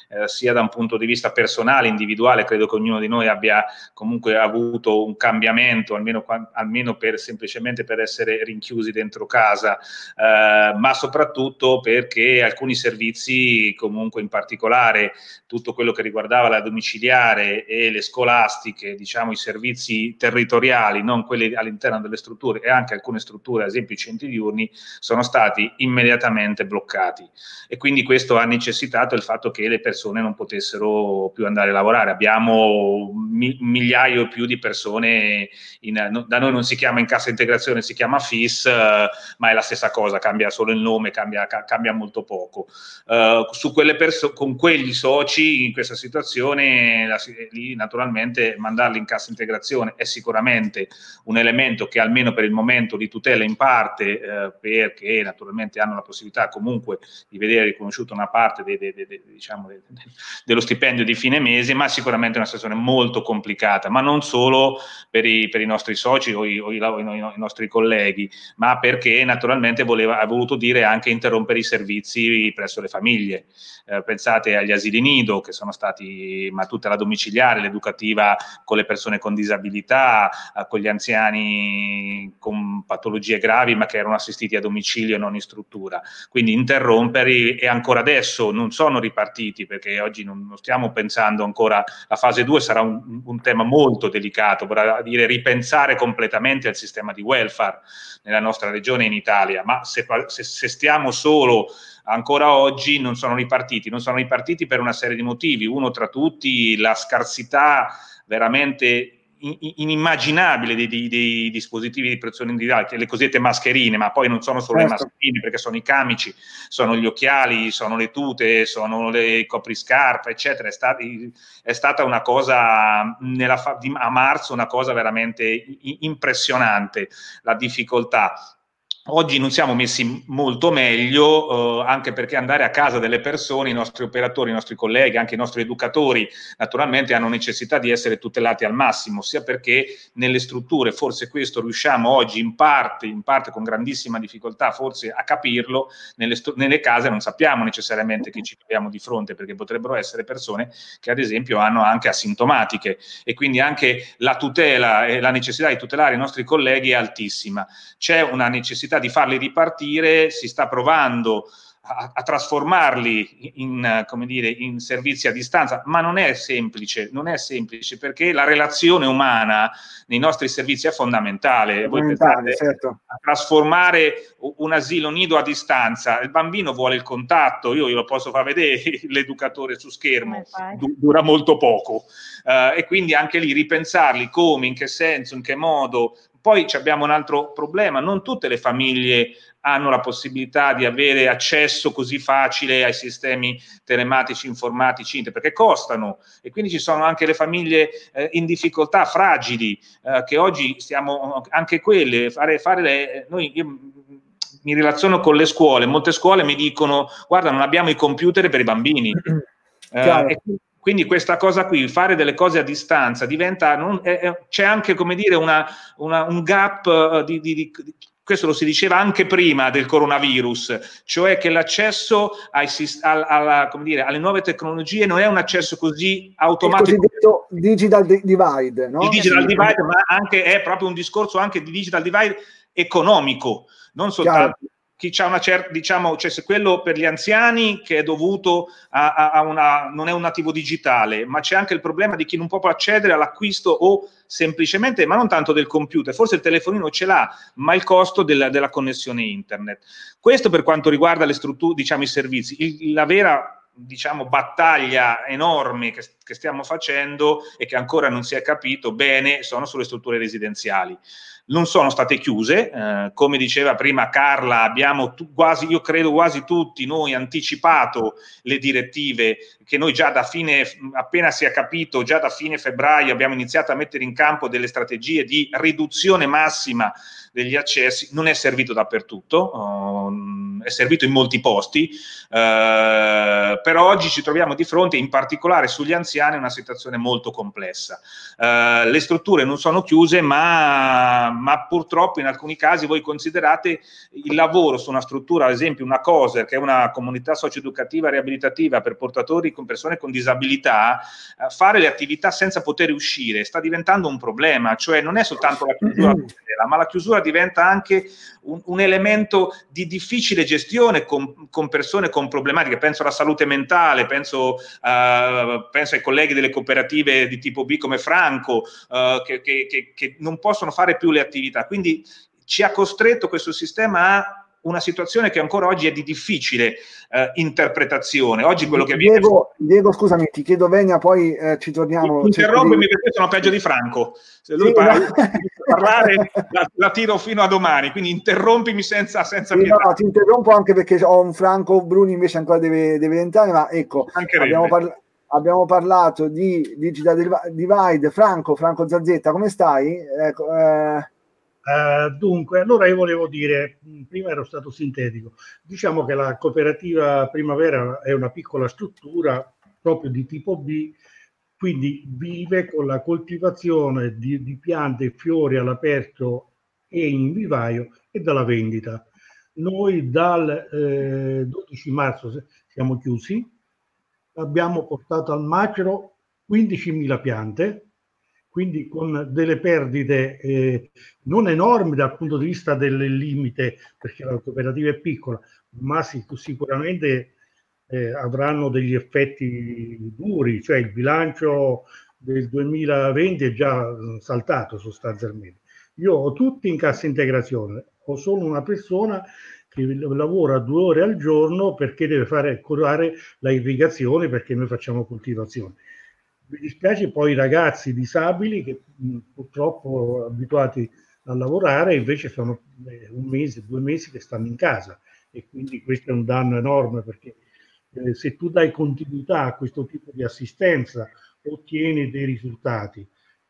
S4: eh, sia da un punto di vista personale, individuale, credo che ognuno di noi abbia comunque avuto un cambiamento, almeno, almeno per, semplicemente per essere rinchiusi dentro casa, eh, ma soprattutto perché alcuni servizi, comunque in particolare tutto quello che riguardava la domiciliare e le scolastiche, diciamo i servizi territoriali, non quelli all'interno delle strutture, e anche alcune strutture, ad esempio i centri diurni, sono stati immediatamente bloccati, e quindi questo ha necessitato il fatto che le persone non potessero più andare a lavorare. Abbiamo mi, migliaio e più di persone, in, no, da noi non si chiama in cassa integrazione, si chiama F I S, eh, ma è la stessa cosa, cambia solo il nome, cambia, ca, cambia molto poco. Uh, su quelle perso- con quegli soci in questa situazione, la, lì naturalmente mandarli in cassa integrazione è sicuramente un elemento che almeno per il momento li tutela in parte, eh, perché naturalmente hanno la possibilità comunque di vedere riconosciuta una parte de, de, de, de, diciamo de, de, dello stipendio di fine mese, ma sicuramente è una situazione molto complicata, ma non solo per i, per i nostri soci o, i, o i, i, i nostri colleghi, ma perché naturalmente voleva, ha voluto dire anche interrompere i servizi presso le famiglie. Eh, pensate agli asili nido, che sono stati, ma tutta la domiciliare, l'educativa con le persone con disabilità, eh, con gli anziani con patologie gravi ma che erano assistiti a domicilio e non in struttura. Quindi interromperli, e ancora adesso non sono ripartiti, perché oggi non, non stiamo pensando ancora, la fase due sarà un, un tema molto delicato, vorrà dire ripensare completamente il sistema di welfare nella nostra regione in Italia, ma se, se, se stiamo solo ancora oggi non sono ripartiti, non sono ripartiti per una serie di motivi, uno tra tutti la scarsità veramente inimmaginabile dei, dei, dei dispositivi di protezione individuale, le cosiddette mascherine, ma poi non sono solo certo. le mascherine, perché sono i camici, sono gli occhiali, sono le tute, sono le copriscarpe, eccetera. È, stati, è stata una cosa nella, a marzo una cosa veramente impressionante, la difficoltà. Oggi non siamo messi molto meglio, eh, anche perché andare a casa delle persone, i nostri operatori, i nostri colleghi, anche i nostri educatori, naturalmente hanno necessità di essere tutelati al massimo, sia perché nelle strutture, forse questo riusciamo oggi in parte, in parte con grandissima difficoltà forse a capirlo, nelle, nelle case non sappiamo necessariamente che ci troviamo di fronte, perché potrebbero essere persone che ad esempio hanno anche asintomatiche, e quindi anche la tutela e la necessità di tutelare i nostri colleghi è altissima. C'è una necessità di farli ripartire, si sta provando a, a trasformarli in, come dire, in servizi a distanza, ma non è semplice, non è semplice, perché la relazione umana nei nostri servizi è fondamentale. Voi pensate certo. a trasformare un asilo nido a distanza, il bambino vuole il contatto, io glielo posso far vedere l'educatore su schermo, du- dura molto poco, uh, e quindi anche lì ripensarli come, in che senso, in che modo. Poi abbiamo un altro problema, non tutte le famiglie hanno la possibilità di avere accesso così facile ai sistemi telematici, informatici, perché costano, e quindi ci sono anche le famiglie eh, in difficoltà, fragili, eh, che oggi stiamo, anche quelle, fare, fare le, noi, io mi relaziono con le scuole, molte scuole mi dicono, guarda, non abbiamo i computer per i bambini, eh, e quindi questa cosa qui, fare delle cose a distanza, diventa, non, è, è, c'è anche, come dire, una, una, un gap uh, di, di, di, questo lo si diceva anche prima del coronavirus, cioè che l'accesso ai, al, alla, come dire, alle nuove tecnologie non è un accesso così automatico.
S1: Il cosiddetto digital divide, no?
S4: Il digital divide, ma anche, è proprio un discorso anche di digital divide economico, non soltanto... Chiaro. Chi c'ha una certa, diciamo, cioè se quello per gli anziani che è dovuto a, a, a una, non è un nativo digitale, ma c'è anche il problema di chi non può accedere all'acquisto o semplicemente, ma non tanto del computer, forse il telefonino ce l'ha, ma il costo della, della connessione internet. Questo per quanto riguarda le strutture, diciamo, i servizi. Il, la vera, diciamo, battaglia enorme che, che stiamo facendo e che ancora non si è capito bene sono sulle strutture residenziali. Non sono state chiuse, eh, come diceva prima Carla, abbiamo tu, quasi, io credo quasi tutti noi anticipato le direttive che noi già da fine, appena si è capito, già da fine febbraio abbiamo iniziato a mettere in campo delle strategie di riduzione massima degli accessi. Non è servito dappertutto, uh, è servito in molti posti, eh, però oggi ci troviamo di fronte, in particolare sugli anziani, a una situazione molto complessa. Eh, le strutture non sono chiuse, ma, ma purtroppo in alcuni casi voi considerate il lavoro su una struttura, ad esempio una COSER, che è una comunità socioeducativa riabilitativa per portatori con persone con disabilità, eh, fare le attività senza poter uscire sta diventando un problema, cioè non è soltanto la chiusura, ma la chiusura diventa anche un, un elemento di difficile gestione con, con persone con problematiche. Penso alla salute mentale, penso, uh, penso ai colleghi delle cooperative di tipo B come Franco, uh, che, che, che, che non possono fare più le attività. Quindi ci ha costretto questo sistema a una situazione che ancora oggi è di difficile eh, interpretazione. Oggi quello che viene...
S1: Diego, Diego, scusami, ti chiedo venia, poi eh, ci torniamo.
S4: Interrompimi di... perché sono peggio di Franco. Se lui
S1: sì,
S4: parla,
S1: no.
S4: parlare la, la tiro fino a domani, quindi interrompimi senza, senza
S1: sì,
S4: pietà.
S1: No, ti interrompo anche perché ho un Franco Bruni invece ancora deve, deve entrare, ma ecco, abbiamo, parla- abbiamo parlato di Digital Divide. Franco, Franco Zazzetta, come stai? Ecco, eh...
S5: Uh, dunque, allora io volevo dire, prima ero stato sintetico, diciamo che la cooperativa Primavera è una piccola struttura proprio di tipo B, quindi vive con la coltivazione di, di piante e fiori all'aperto e in vivaio e dalla vendita. Noi dal eh, dodici marzo siamo chiusi, abbiamo portato al macero quindicimila piante, quindi con delle perdite eh, non enormi dal punto di vista del limite, perché la cooperativa è piccola, ma sì, sicuramente eh, avranno degli effetti duri, cioè il bilancio del duemilaventi è già saltato sostanzialmente. Io ho tutti in cassa integrazione, ho solo una persona che lavora due ore al giorno perché deve fare curare la irrigazione, perché noi facciamo coltivazione. Mi dispiace poi i ragazzi disabili che mh, purtroppo abituati a lavorare invece sono eh, un mese, due mesi che stanno in casa, e quindi questo è un danno enorme, perché eh, se tu dai continuità a questo tipo di assistenza ottieni dei risultati.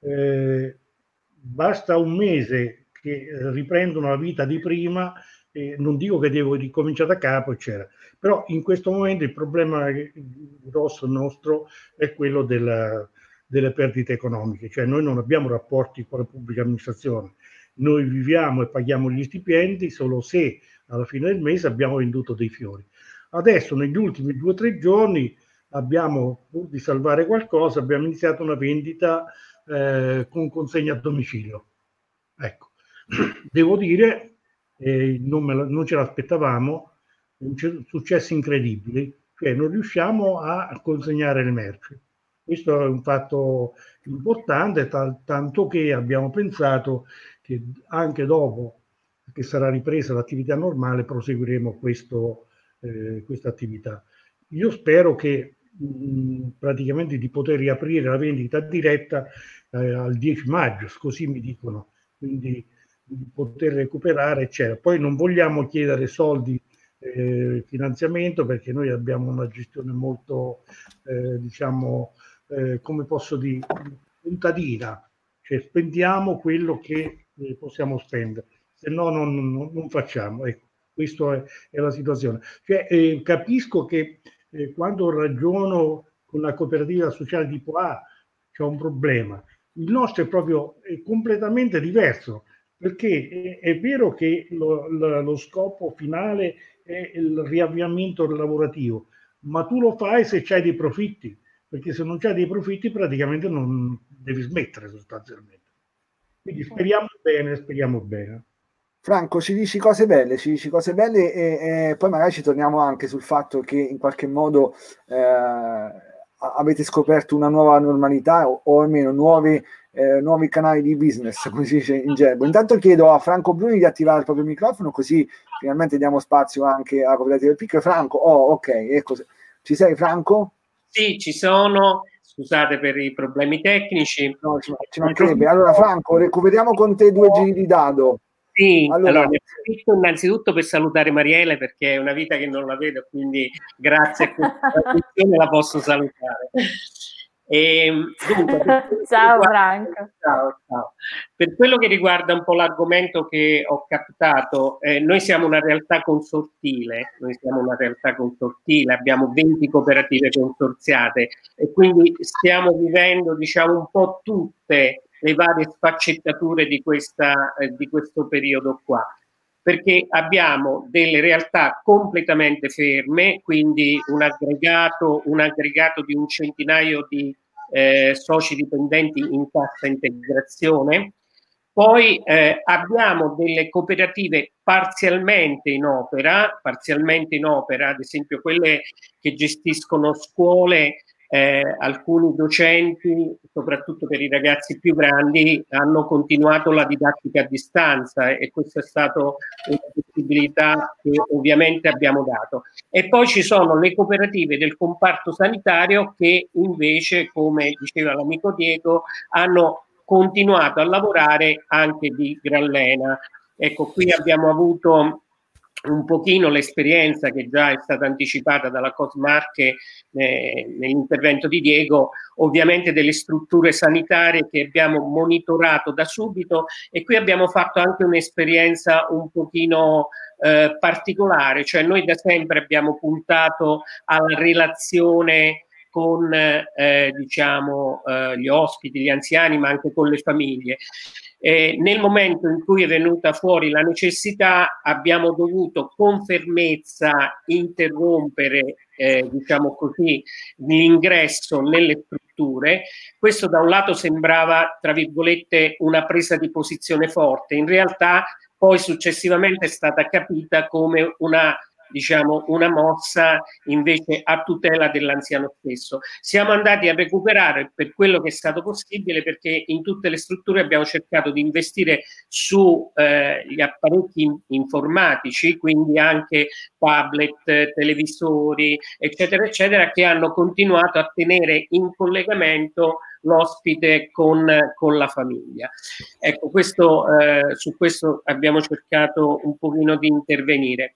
S5: Eh, basta un mese che eh, riprendono la vita di prima, eh, non dico che devo ricominciare da capo, eccetera. Però in questo momento il problema grosso nostro è quello della, delle perdite economiche, cioè noi non abbiamo rapporti con la pubblica amministrazione, noi viviamo e paghiamo gli stipendi solo se alla fine del mese abbiamo venduto dei fiori. Adesso negli ultimi due o tre giorni abbiamo, pur di salvare qualcosa, abbiamo iniziato una vendita eh, con consegna a domicilio. Ecco, devo dire, eh, non, me la, non ce l'aspettavamo, successi incredibili, cioè non riusciamo a consegnare le merci. Questo è un fatto importante, t- tanto che abbiamo pensato che anche dopo che sarà ripresa l'attività normale proseguiremo questo, eh, questa attività. Io spero che mh, praticamente di poter riaprire la vendita diretta eh, al dieci maggio, così mi dicono, quindi di poter recuperare, eccetera. Poi non vogliamo chiedere soldi Eh, finanziamento, perché noi abbiamo una gestione molto eh, diciamo eh, come posso dire, contadina, cioè spendiamo quello che eh, possiamo spendere, se no non, non, non facciamo. Ecco, questa è, è la situazione. Cioè, eh, capisco che eh, quando ragiono con la cooperativa sociale tipo A c'è un problema, il nostro è proprio è completamente diverso, perché è, è vero che lo, lo, lo scopo finale è il riavviamento lavorativo, ma tu lo fai se c'hai dei profitti, perché se non c'hai dei profitti praticamente non devi smettere sostanzialmente. Quindi speriamo bene, speriamo bene.
S1: Franco, ci dici cose belle, ci dici cose belle e, e poi magari ci torniamo anche sul fatto che in qualche modo eh, avete scoperto una nuova normalità o, o almeno nuovi, eh, nuovi canali di business, come si dice in gergo. Intanto chiedo a Franco Bruni di attivare il proprio microfono, così finalmente diamo spazio anche alla cooperativa del Picco. Franco, oh ok, ecco, ci sei Franco?
S6: Sì, ci sono, scusate per i problemi tecnici.
S1: No, ci, ci mancherebbe. Allora Franco, recuperiamo con te due giri di dado.
S6: Sì, allora, allora ne approfitto innanzitutto per salutare Mariele, perché è una vita che non la vedo, quindi grazie a questa trasmissione la posso salutare. E, dunque,
S8: ciao
S6: riguarda,
S8: Franco.
S6: Ciao, ciao. Per quello che riguarda un po' l'argomento che ho captato, eh, noi siamo una realtà consortile, noi siamo una realtà consortile, abbiamo venti cooperative consorziate e quindi stiamo vivendo, diciamo, un po' tutte le varie sfaccettature di, questa, eh, di questo periodo qua, perché abbiamo delle realtà completamente ferme, quindi un aggregato, un aggregato di un centinaio di eh, soci dipendenti in cassa integrazione. Poi eh, abbiamo delle cooperative parzialmente in opera, parzialmente in opera, ad esempio quelle che gestiscono scuole. Eh, alcuni docenti, soprattutto per i ragazzi più grandi, hanno continuato la didattica a distanza e questa è stata una possibilità che ovviamente abbiamo dato. E poi ci sono le cooperative del comparto sanitario che invece, come diceva l'amico Diego, hanno continuato a lavorare anche di gran lena. Ecco, qui abbiamo avuto un pochino l'esperienza che già è stata anticipata dalla Cosmarche eh, nell'intervento di Diego, ovviamente delle strutture sanitarie che abbiamo monitorato da subito, e qui abbiamo fatto anche un'esperienza un pochino eh, particolare, cioè noi da sempre abbiamo puntato alla relazione con eh, diciamo eh, gli ospiti, gli anziani, ma anche con le famiglie. Eh, nel momento in cui è venuta fuori la necessità, abbiamo dovuto con fermezza interrompere eh, diciamo così, l'ingresso nelle strutture. Questo da un lato sembrava, tra virgolette, una presa di posizione forte, in realtà poi successivamente è stata capita come una diciamo una mossa invece a tutela dell'anziano stesso. Siamo andati a recuperare per quello che è stato possibile, perché in tutte le strutture abbiamo cercato di investire su eh, gli apparecchi informatici, quindi anche tablet, televisori, eccetera, eccetera, che hanno continuato a tenere in collegamento l'ospite con, con la famiglia. Ecco, questo, eh, su questo abbiamo cercato un pochino di intervenire.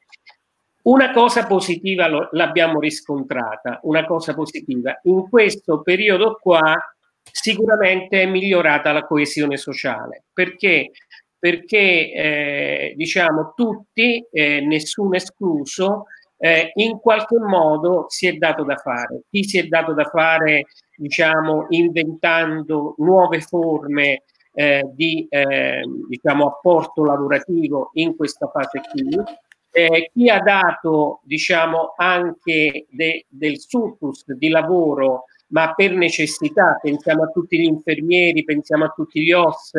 S6: Una cosa positiva lo, l'abbiamo riscontrata, una cosa positiva. In questo periodo qua sicuramente è migliorata la coesione sociale. Perché? Perché eh, diciamo tutti, eh, nessuno escluso, eh, in qualche modo si è dato da fare. Chi si è dato da fare, diciamo, inventando nuove forme eh, di eh, diciamo, apporto lavorativo in questa fase qui. Eh, chi ha dato, diciamo, anche de, del surplus di lavoro, ma per necessità, pensiamo a tutti gli infermieri, pensiamo a tutti gli O S,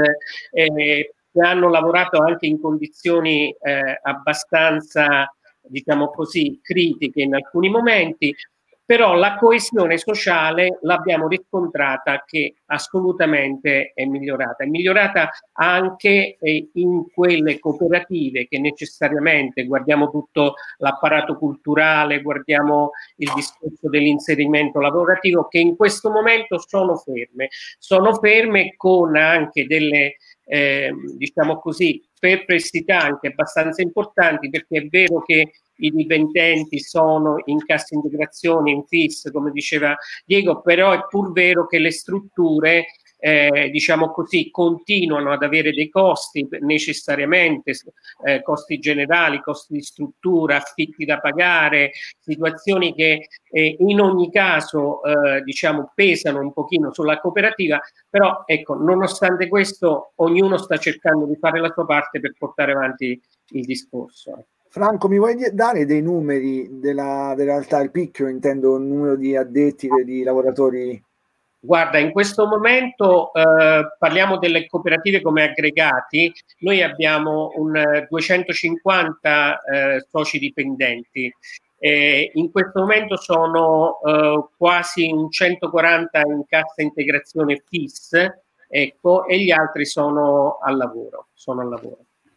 S6: eh, che hanno lavorato anche in condizioni eh, abbastanza, diciamo così, critiche in alcuni momenti. Però la coesione sociale l'abbiamo riscontrata che assolutamente è migliorata. È migliorata anche eh, in quelle cooperative che necessariamente, guardiamo tutto l'apparato culturale, guardiamo il discorso dell'inserimento lavorativo, che in questo momento sono ferme. Sono ferme con anche delle, eh, diciamo così, perplessità anche abbastanza importanti, perché è vero che i dipendenti sono in cassa integrazione, in F I S, come diceva Diego, però è pur vero che le strutture, eh, diciamo così, continuano ad avere dei costi necessariamente, eh, costi generali, costi di struttura, affitti da pagare, situazioni che eh, in ogni caso eh, diciamo pesano un pochino sulla cooperativa, però ecco, nonostante questo ognuno sta cercando di fare la sua parte per portare avanti il discorso.
S1: Franco, mi vuoi dare dei numeri della, della realtà del picchio? Intendo un numero di addetti, di lavoratori?
S6: Guarda, in questo momento eh, parliamo delle cooperative come aggregati. Noi abbiamo un eh, duecentocinquanta eh, soci dipendenti. Eh, in questo momento sono eh, quasi un centoquaranta in cassa integrazione F I S, ecco, e gli altri sono al lavoro. Sono al lavoro.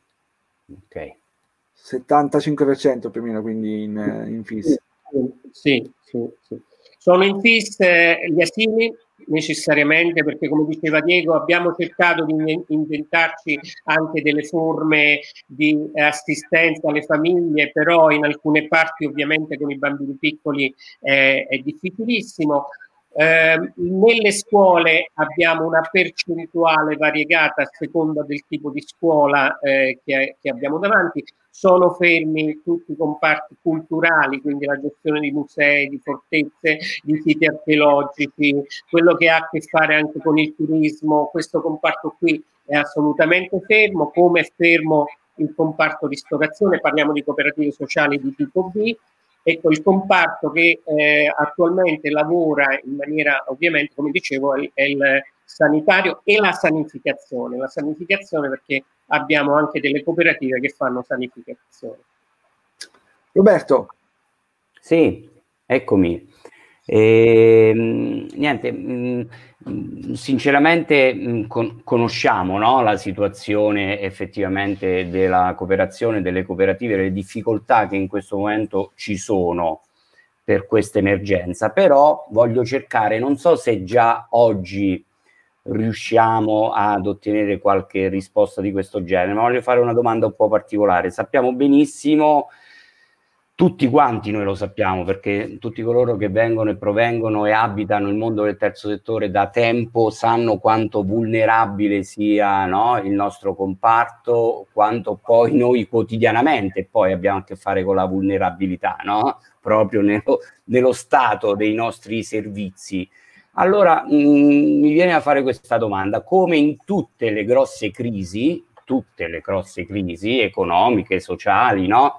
S2: Ok.
S1: settantacinque per cento più o meno, quindi in, in F I S.
S6: Sì, sì, sì. Sono in F I S eh, gli asili necessariamente, perché come diceva Diego abbiamo cercato di inventarci anche delle forme di assistenza alle famiglie, però in alcune parti ovviamente con i bambini piccoli eh, è difficilissimo. Eh, nelle scuole abbiamo una percentuale variegata a seconda del tipo di scuola eh, che, che abbiamo davanti. Sono fermi tutti i comparti culturali, quindi la gestione di musei, di fortezze, di siti archeologici, quello che ha a che fare anche con il turismo. Questo comparto qui è assolutamente fermo, come è fermo il comparto ristorazione, parliamo di cooperative sociali di tipo B. Ecco, il comparto che eh, attualmente lavora in maniera, ovviamente, come dicevo, è, è il sanitario e la sanificazione. La sanificazione perché abbiamo anche delle cooperative che fanno sanificazione.
S1: Roberto.
S2: Sì, eccomi. E, niente, mh, sinceramente mh, con, conosciamo, no, la situazione effettivamente della cooperazione, delle cooperative, le difficoltà che in questo momento ci sono per questa emergenza, però voglio cercare, non so se già oggi riusciamo ad ottenere qualche risposta di questo genere, ma voglio fare una domanda un po' particolare. Sappiamo benissimo, tutti quanti noi lo sappiamo, perché tutti coloro che vengono e provengono e abitano il mondo del terzo settore da tempo sanno quanto vulnerabile sia, no, il nostro comparto, quanto poi noi quotidianamente poi abbiamo a che fare con la vulnerabilità, no? Proprio nello, nello stato dei nostri servizi. Allora mh, mi viene a fare questa domanda: come in tutte le grosse crisi, tutte le grosse crisi economiche, sociali, no?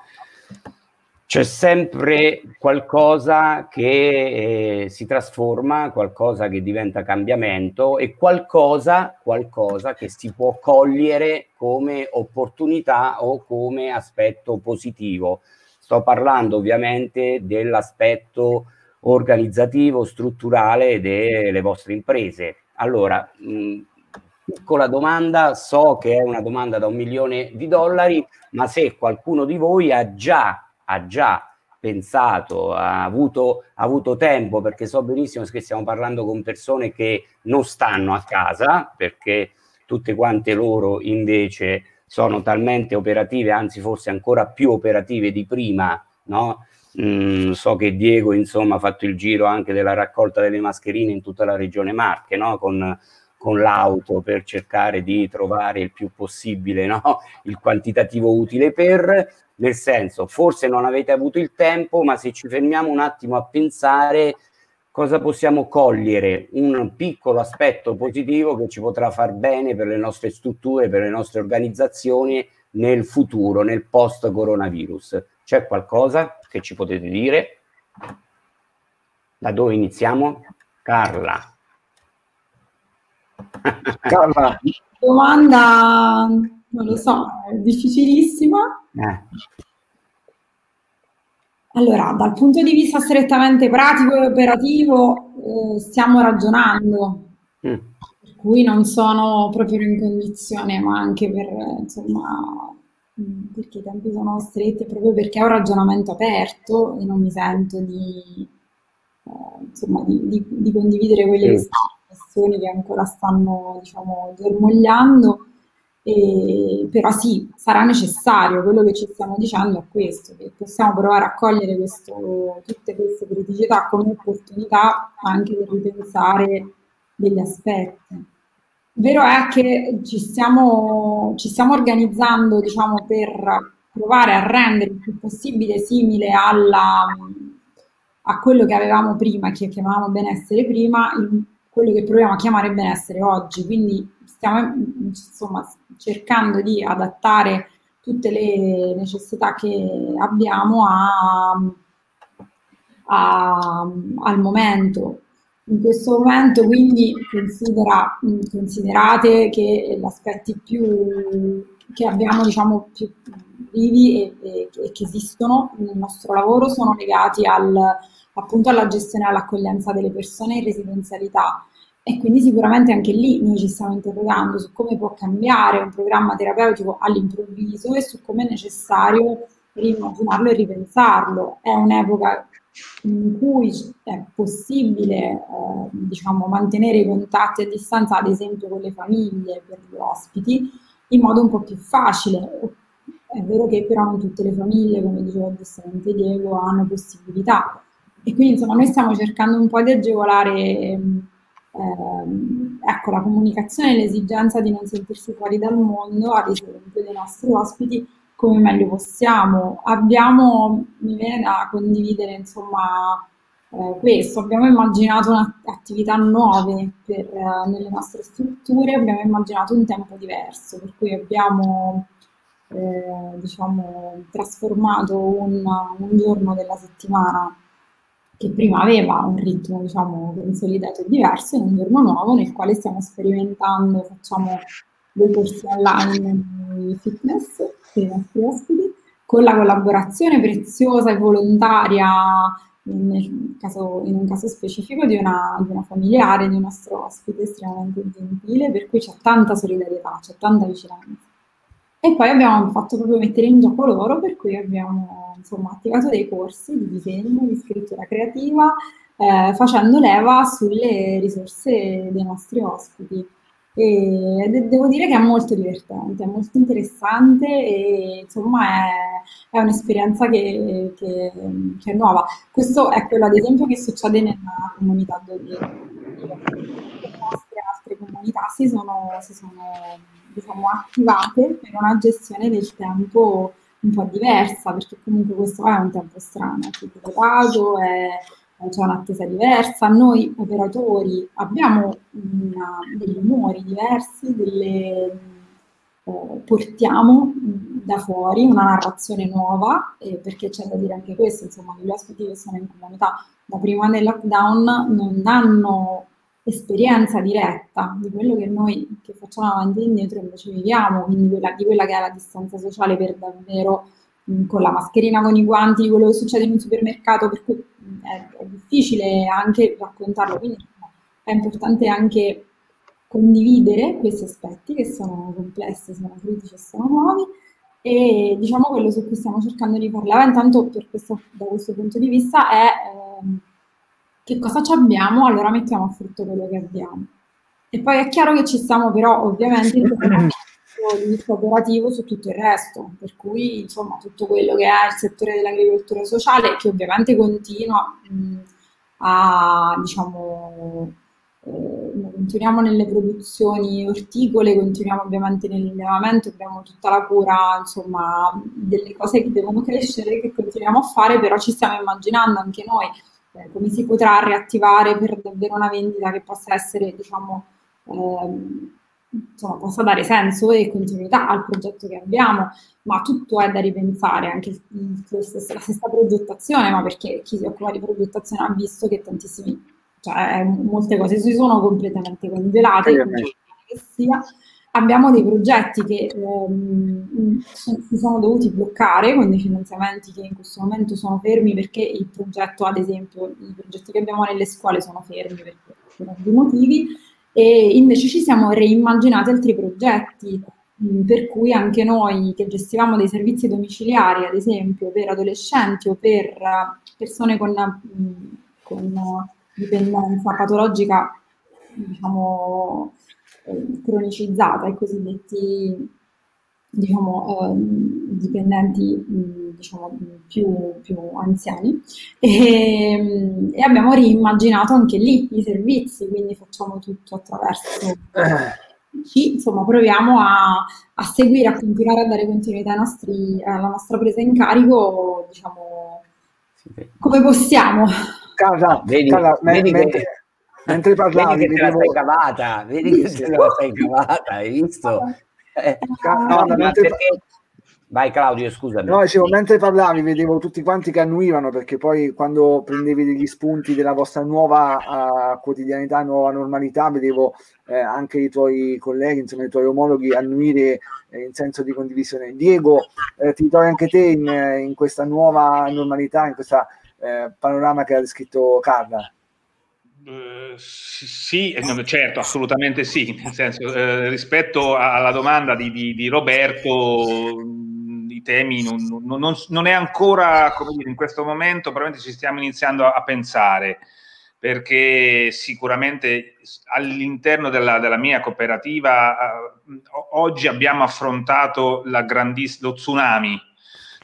S2: C'è sempre qualcosa che eh, si trasforma, qualcosa che diventa cambiamento e qualcosa, qualcosa che si può cogliere come opportunità o come aspetto positivo. Sto parlando ovviamente dell'aspetto organizzativo, strutturale delle vostre imprese. Allora, mh, piccola domanda, so che è una domanda da un milione di dollari, ma se qualcuno di voi ha già ha già pensato, ha avuto, ha avuto tempo, perché so benissimo che stiamo parlando con persone che non stanno a casa, perché tutte quante loro invece sono talmente operative, anzi forse ancora più operative di prima, no? Mm, so che Diego insomma ha fatto il giro anche della raccolta delle mascherine in tutta la regione Marche, no? Con, con l'auto per cercare di trovare il più possibile, no? Il quantitativo utile per... Nel senso, forse non avete avuto il tempo, ma se ci fermiamo un attimo a pensare cosa possiamo cogliere, un piccolo aspetto positivo che ci potrà far bene per le nostre strutture, per le nostre organizzazioni nel futuro, nel post-coronavirus. C'è qualcosa che ci potete dire? Da dove iniziamo? Carla.
S1: Carla.
S3: Domanda, non lo so, è difficilissima.
S2: Eh.
S3: Allora, dal punto di vista strettamente pratico e operativo, eh, stiamo ragionando, mm. per cui non sono proprio in condizione, ma anche per, insomma, perché i tempi sono stretti, proprio perché è un ragionamento aperto e non mi sento di, eh, insomma, di, di, di condividere quelle che sono questioni che ancora stanno, diciamo, germogliando. E, però sì, sarà necessario, quello che ci stiamo dicendo è questo, che possiamo provare a cogliere questo, tutte queste criticità come opportunità anche per ripensare degli aspetti. Vero è che ci stiamo, ci stiamo organizzando, diciamo, per provare a rendere il più possibile simile alla, a quello che avevamo prima, che chiamavamo benessere prima, il, quello che proviamo a chiamare benessere oggi, quindi stiamo insomma cercando di adattare tutte le necessità che abbiamo a, a, al momento. In questo momento quindi considera, considerate che gli aspetti più che abbiamo, diciamo, più vivi e, e, e che esistono nel nostro lavoro sono legati al, appunto alla gestione e all'accoglienza delle persone in residenzialità. E quindi sicuramente anche lì noi ci stiamo interrogando su come può cambiare un programma terapeutico all'improvviso e su come è necessario rimmaginarlo e ripensarlo. È un'epoca in cui è possibile eh, diciamo, mantenere i contatti a distanza, ad esempio con le famiglie, per gli ospiti, in modo un po' più facile. È vero che però non tutte le famiglie, come diceva giustamente Diego, hanno possibilità. e quindi insomma noi stiamo cercando un po' di agevolare ehm, ecco, la comunicazione e l'esigenza di non sentirsi fuori dal mondo, ad esempio, dei nostri ospiti come meglio possiamo. Abbiamo, mi viene da condividere insomma eh, questo, abbiamo immaginato una- attività nuove per, eh, nelle nostre strutture, abbiamo immaginato un tempo diverso, per cui abbiamo eh, diciamo, trasformato un, un giorno della settimana che prima aveva un ritmo diciamo, consolidato e diverso in un giorno nuovo nel quale stiamo sperimentando, facciamo dei corsi online di fitness per i nostri ospiti, con la collaborazione preziosa e volontaria nel caso, in un caso specifico di una, di una familiare, di un nostro ospite estremamente gentile, per cui c'è tanta solidarietà, c'è tanta vicinanza. E poi abbiamo fatto proprio mettere in gioco loro, per cui abbiamo insomma, attivato dei corsi di disegno, di scrittura creativa, eh, facendo leva sulle risorse dei nostri ospiti. E de- devo dire che è molto divertente, è molto interessante e insomma è, è un'esperienza che, che- che è nuova. Questo è quello ad esempio che succede nella comunità dove le nostre altre comunità si sono, si sono diciamo, attivate per una gestione del tempo un po' diversa, perché comunque questo è un tempo strano, è tutto votato, è, c'è un'attesa diversa. Noi operatori abbiamo una, degli umori diversi, delle, eh, portiamo da fuori una narrazione nuova, eh, perché c'è da dire anche questo, insomma, gli ospiti che sono in comunità da prima del lockdown non hanno esperienza diretta di quello che noi che facciamo avanti e indietro invece viviamo, quindi quella, di quella che è la distanza sociale per davvero, mh, con la mascherina, con i guanti, di quello che succede in un supermercato, per cui mh, è, è difficile anche raccontarlo, quindi no, è importante anche condividere questi aspetti che sono complessi, sono critici e sono nuovi. E diciamo quello su cui stiamo cercando di parlare, intanto per questo, da questo punto di vista, è ehm, che cosa ci abbiamo, allora mettiamo a frutto quello che abbiamo. E poi è chiaro che ci stiamo però ovviamente intervenendo di vista operativo su tutto il resto, per cui insomma tutto quello che è il settore dell'agricoltura sociale, che ovviamente continua mh, a, diciamo, eh, continuiamo nelle produzioni orticole, continuiamo ovviamente nell'allevamento, abbiamo tutta la cura, insomma, delle cose che devono crescere, che continuiamo a fare, però ci stiamo immaginando anche noi eh, come si potrà riattivare per davvero una vendita che possa essere, diciamo, ehm, insomma, possa dare senso e continuità al progetto che abbiamo, ma tutto è da ripensare, anche il, il stesso, la stessa progettazione, ma perché chi si occupa di progettazione ha visto che tantissimi, cioè molte cose si sono completamente congelate, quindi che sia. Abbiamo dei progetti che ehm, si sono dovuti bloccare con dei finanziamenti che in questo momento sono fermi perché il progetto, ad esempio, i progetti che abbiamo nelle scuole sono fermi per, per ovvi motivi, e invece ci siamo reimmaginati altri progetti, mh, per cui anche noi che gestivamo dei servizi domiciliari, ad esempio, per adolescenti o per eh, persone con, mh, con dipendenza patologica, diciamo, eh, cronicizzata, i cosiddetti diciamo, ehm, dipendenti mh, diciamo, più, più anziani e, e abbiamo reimmaginato anche lì i servizi, quindi facciamo tutto attraverso ci, insomma, proviamo a, a seguire, a continuare a dare continuità ai nostri, alla nostra presa in carico, diciamo, come possiamo.
S1: Carla,
S2: Vedi,
S1: Carla, me-
S2: vedi
S1: mentre,
S2: che,
S1: mentre parlavi,
S2: vedi che te la
S1: vedevo...
S2: sei cavata, vedi che te la sei cavata, hai visto? Eh,
S1: Carla,
S2: no, ma
S1: mentre...
S2: perché... Vai Claudio, scusami.
S1: No, dicevo, mentre parlavi vedevo tutti quanti che annuivano, perché poi quando prendevi degli spunti della vostra nuova uh, quotidianità, nuova normalità, vedevo eh, anche i tuoi colleghi, insomma i tuoi omologhi annuire eh, in senso di condivisione. Diego, eh, ti trovi anche te in, in questa nuova normalità, in questo eh, panorama che ha descritto Carla?
S4: Uh, sì, certo, assolutamente sì, nel senso, eh, rispetto alla domanda di, di, di Roberto, i temi non, non, non è ancora, come dire, in questo momento probabilmente ci stiamo iniziando a, a pensare, perché sicuramente all'interno della, della mia cooperativa eh, oggi abbiamo affrontato la grandis- lo tsunami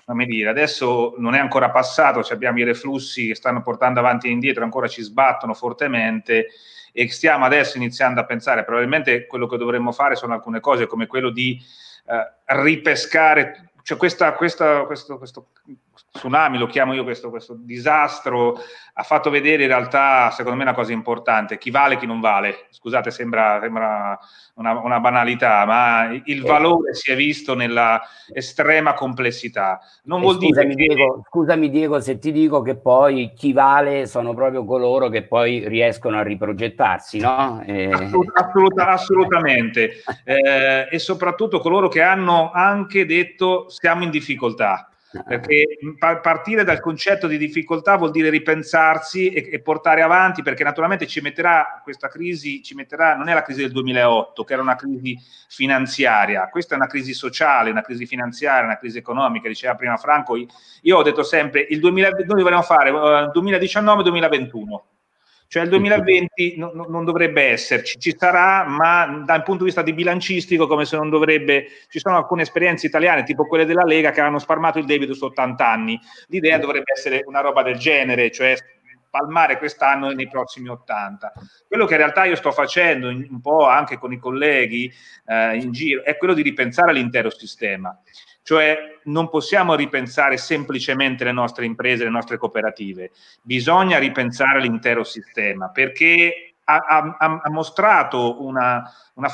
S4: fammi dire, adesso non è ancora passato, abbiamo i reflussi che stanno portando avanti e indietro, ancora ci sbattono fortemente, e stiamo adesso iniziando a pensare, probabilmente quello che dovremmo fare sono alcune cose, come quello di eh, ripescare, cioè questa, questa, questo, questo tsunami, lo chiamo io, questo, questo disastro, ha fatto vedere in realtà, secondo me, una cosa importante: chi vale e chi non vale. Scusate, sembra, sembra una, una banalità, ma il valore si è visto nella estrema complessità. Non vuol
S2: scusami,
S4: dire che...
S2: Diego, scusami Diego se ti dico che poi chi vale sono proprio coloro che poi riescono a riprogettarsi, no? E...
S4: Assolut- assoluta, assolutamente, eh, e soprattutto coloro che hanno anche detto siamo in difficoltà. Perché pa- partire dal concetto di difficoltà vuol dire ripensarsi e, e portare avanti, perché naturalmente ci metterà questa crisi, ci metterà, non è la crisi del duemilaotto, che era una crisi finanziaria, questa è una crisi sociale, una crisi finanziaria, una crisi economica, diceva prima Franco. Io ho detto sempre, il duemila, noi dovremmo fare uh, duemiladiciannove duemilaventuno. Cioè il duemilaventi no, no, non dovrebbe esserci, ci sarà, ma dal punto di vista di bilancistico come se non dovrebbe. Ci sono alcune esperienze italiane, tipo quelle della Lega, che hanno spalmato il debito su ottanta anni. L'idea dovrebbe essere una roba del genere, cioè palmare quest'anno e nei prossimi ottanta. Quello che in realtà io sto facendo in, un po' anche con i colleghi eh, in giro è quello di ripensare l'intero sistema. Cioè non possiamo ripensare semplicemente le nostre imprese, le nostre cooperative, bisogna ripensare l'intero sistema, perché ha, ha, ha mostrato una, una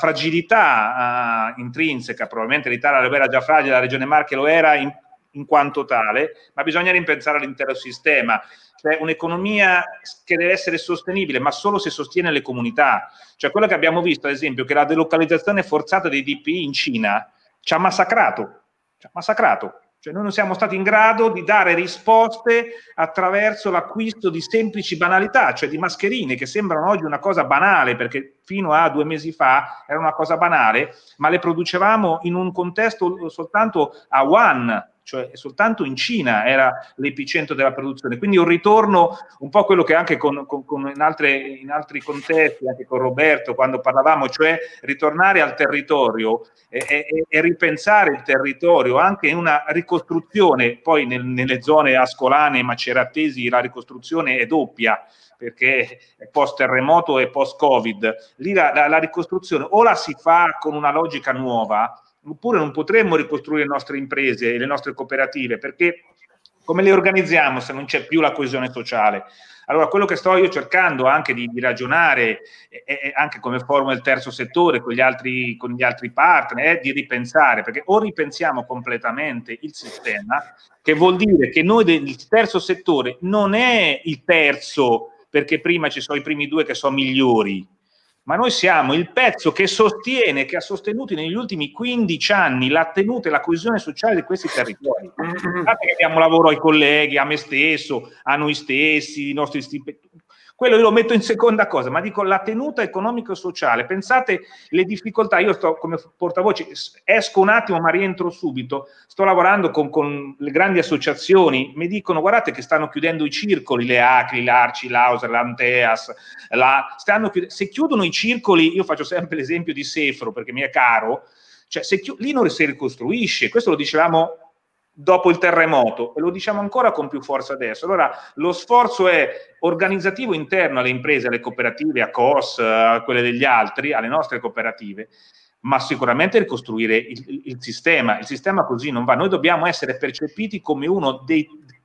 S4: fragilità uh, intrinseca. Probabilmente l'Italia lo era già fragile, la Regione Marche lo era in, in quanto tale, ma bisogna ripensare l'intero sistema. Cioè un'economia che deve essere sostenibile, ma solo se sostiene le comunità. Cioè quello che abbiamo visto, ad esempio, che la delocalizzazione forzata dei D P I in Cina ci ha massacrato. Cioè, massacrato, cioè noi non siamo stati in grado di dare risposte attraverso l'acquisto di semplici banalità, cioè di mascherine, che sembrano oggi una cosa banale, perché fino a due mesi fa era una cosa banale, ma le producevamo in un contesto soltanto a Wuhan, cioè soltanto in Cina era l'epicentro della produzione. Quindi un ritorno, un po' quello che anche con, con, con in, altre, in altri contesti, anche con Roberto, quando parlavamo, cioè ritornare al territorio e, e, e ripensare il territorio anche in una ricostruzione. Poi nel, nelle zone ascolane e maceratesi la ricostruzione è doppia, perché è post terremoto e post Covid. Lì la, la, la ricostruzione o la si fa con una logica nuova, oppure non potremmo ricostruire le nostre imprese e le nostre cooperative, perché come le organizziamo se non c'è più la coesione sociale? Allora quello che sto io cercando anche di, di ragionare, eh, eh, anche come forum del terzo settore, con gli altri, con gli altri partner, è di ripensare, perché o ripensiamo completamente il sistema, che vuol dire che noi del terzo settore non è il terzo, perché prima ci sono i primi due che sono migliori, ma noi siamo il pezzo che sostiene, che ha sostenuto negli ultimi quindici anni la tenuta e la coesione sociale di questi territori. Guardate che diamo lavoro ai colleghi, a me stesso, a noi stessi, i nostri stipendi. Quello io lo metto in seconda cosa, ma dico la tenuta economico-sociale. Pensate le difficoltà, io sto come portavoce, esco un attimo ma rientro subito, sto lavorando con, con le grandi associazioni, mi dicono guardate che stanno chiudendo i circoli, le ACLI, l'Arci, l'Auser, l'Anteas, la, stanno chiud- se chiudono i circoli, io faccio sempre l'esempio di Sefro perché mi è caro, cioè se chi- lì non si ricostruisce, questo lo dicevamo dopo il terremoto e lo diciamo ancora con più forza adesso. Allora lo sforzo è organizzativo interno alle imprese, alle cooperative, a C O S, a quelle degli altri, alle nostre cooperative, ma sicuramente ricostruire il, il, il sistema. Il sistema così non va. Noi dobbiamo essere percepiti come uno dei,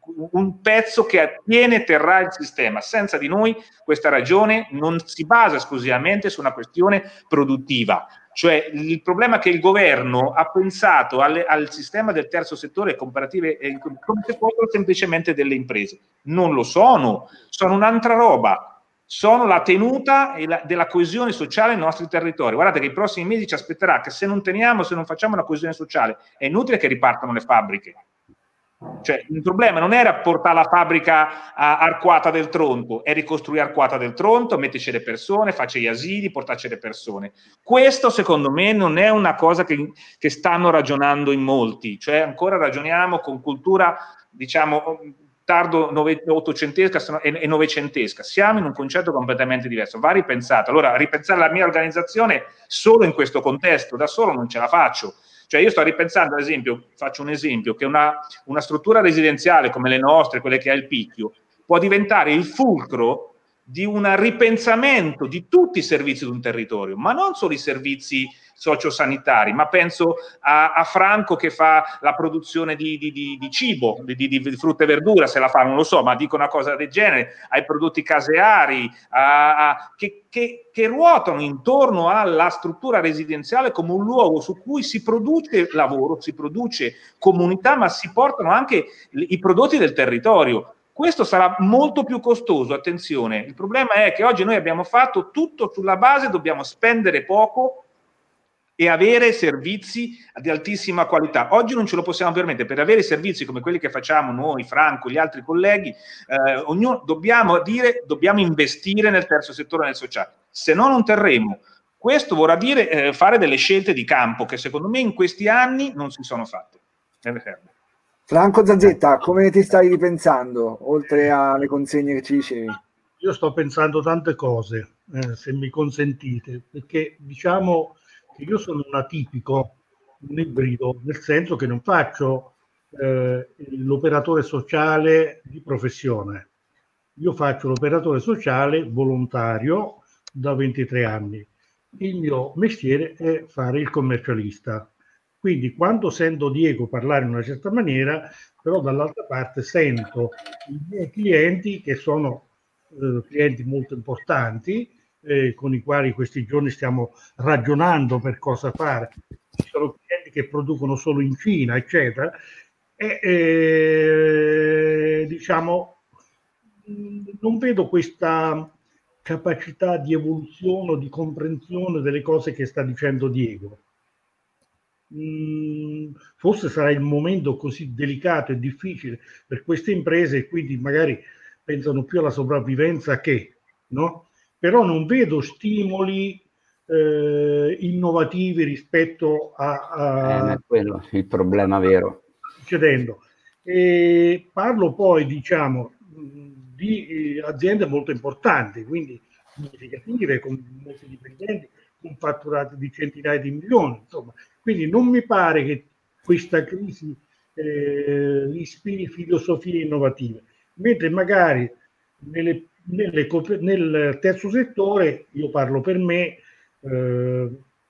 S4: un pezzo che attiene e terrà il sistema. Senza di noi questa ragione non si basa esclusivamente su una questione produttiva. Cioè il problema è che il governo ha pensato alle, al sistema del terzo settore cooperative eh, come se fossero semplicemente delle imprese. Non lo sono, sono un'altra roba, sono la tenuta e la, della coesione sociale nei nostri territori. Guardate che i prossimi mesi ci aspetterà che se non teniamo, se non facciamo una coesione sociale, è inutile che ripartano le fabbriche. Cioè il problema non era portare la fabbrica a Arquata del Tronto, è ricostruire Arquata del Tronto, metterci le persone, faccia gli asili, portarci le persone. Questo secondo me non è una cosa che, che stanno ragionando in molti, cioè ancora ragioniamo con cultura diciamo tardo ottocentesca e novecentesca, siamo in un concetto completamente diverso, va ripensato. Allora ripensare la mia organizzazione solo in questo contesto, da solo non ce la faccio. Cioè Cioè io sto ripensando, ad esempio, faccio un esempio, che una, una struttura residenziale come le nostre, quelle che ha il Picchio, può diventare il fulcro di un ripensamento di tutti i servizi di un territorio, ma non solo i servizi sociosanitari, ma penso a, a Franco che fa la produzione di, di, di, di cibo, di, di, di frutta e verdura, se la fa non lo so, ma dico una cosa del genere, ai prodotti caseari, a, a, che, che, che ruotano intorno alla struttura residenziale come un luogo su cui si produce lavoro, si produce comunità, ma si portano anche i prodotti del territorio. Questo sarà molto più costoso, attenzione. Il problema è che oggi noi abbiamo fatto tutto sulla base, dobbiamo spendere poco e avere servizi di altissima qualità. Oggi non ce lo possiamo permettere. Per avere servizi come quelli che facciamo noi, Franco, gli altri colleghi, eh, ognuno, dobbiamo dire, dobbiamo investire nel terzo settore e nel sociale. Se no non terremo. Questo vorrà dire eh, fare delle scelte di campo che secondo me in questi anni non si sono fatte.
S1: Franco Zazzetta, come ti stai ripensando, oltre alle consegne che ci dicevi?
S5: Io sto pensando tante cose, eh, se mi consentite, perché diciamo che io sono un atipico, un ibrido, nel senso che non faccio eh, l'operatore sociale di professione. Io faccio l'operatore sociale volontario da ventitré anni. Il mio mestiere è fare il commercialista. Quindi quando sento Diego parlare in una certa maniera, però dall'altra parte sento i miei clienti, che sono eh, clienti molto importanti, eh, con i quali questi giorni stiamo ragionando per cosa fare. Ci sono clienti che producono solo in Cina, eccetera, e eh, diciamo non vedo questa capacità di evoluzione o di comprensione delle cose che sta dicendo Diego. Forse sarà il momento così delicato e difficile per queste imprese e quindi magari pensano più alla sopravvivenza che, no? Però non vedo stimoli eh, innovativi rispetto a... a
S2: eh, è quello il problema vero.
S5: Succedendo. E parlo poi, diciamo, di aziende molto importanti, quindi significative, con molti dipendenti, con fatturati di centinaia di milioni, insomma. Quindi non mi pare che questa crisi eh, ispiri filosofie innovative, mentre magari nelle, nelle, nel terzo settore, io parlo per me, eh,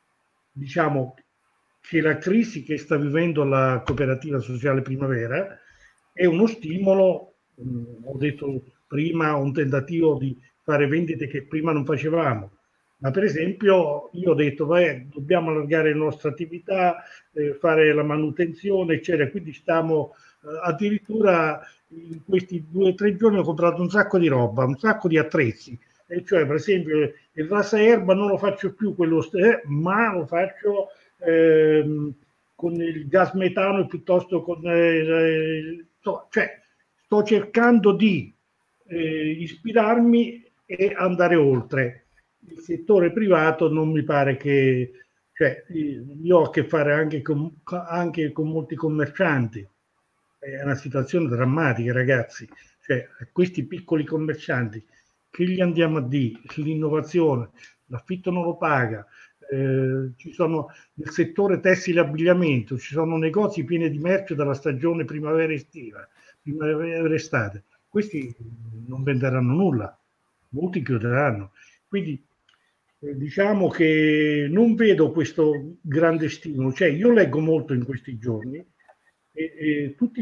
S5: diciamo che la crisi che sta vivendo la cooperativa sociale Primavera è uno stimolo, mh, ho detto prima, un tentativo di fare vendite che prima non facevamo. Ma per esempio io ho detto, beh, dobbiamo allargare le nostre attività, eh, fare la manutenzione, eccetera. Quindi stiamo eh, addirittura in questi due o tre giorni ho comprato un sacco di roba, un sacco di attrezzi. E cioè, per esempio, il rasaerba non lo faccio più quello, eh, ma lo faccio eh, con il gas metano piuttosto con... Eh, cioè, sto cercando di eh, ispirarmi e andare oltre. Il settore privato non mi pare che, cioè, io ho a che fare anche con, anche con molti commercianti, è una situazione drammatica, ragazzi, cioè questi piccoli commercianti che gli andiamo a dire, l'innovazione, l'affitto non lo paga, eh, ci sono nel settore tessile e abbigliamento, ci sono negozi pieni di merce dalla stagione primavera estiva, primavera estate, questi non venderanno nulla, molti chiuderanno, quindi diciamo che non vedo questo grande stimolo, cioè io leggo molto in questi giorni e, e tutti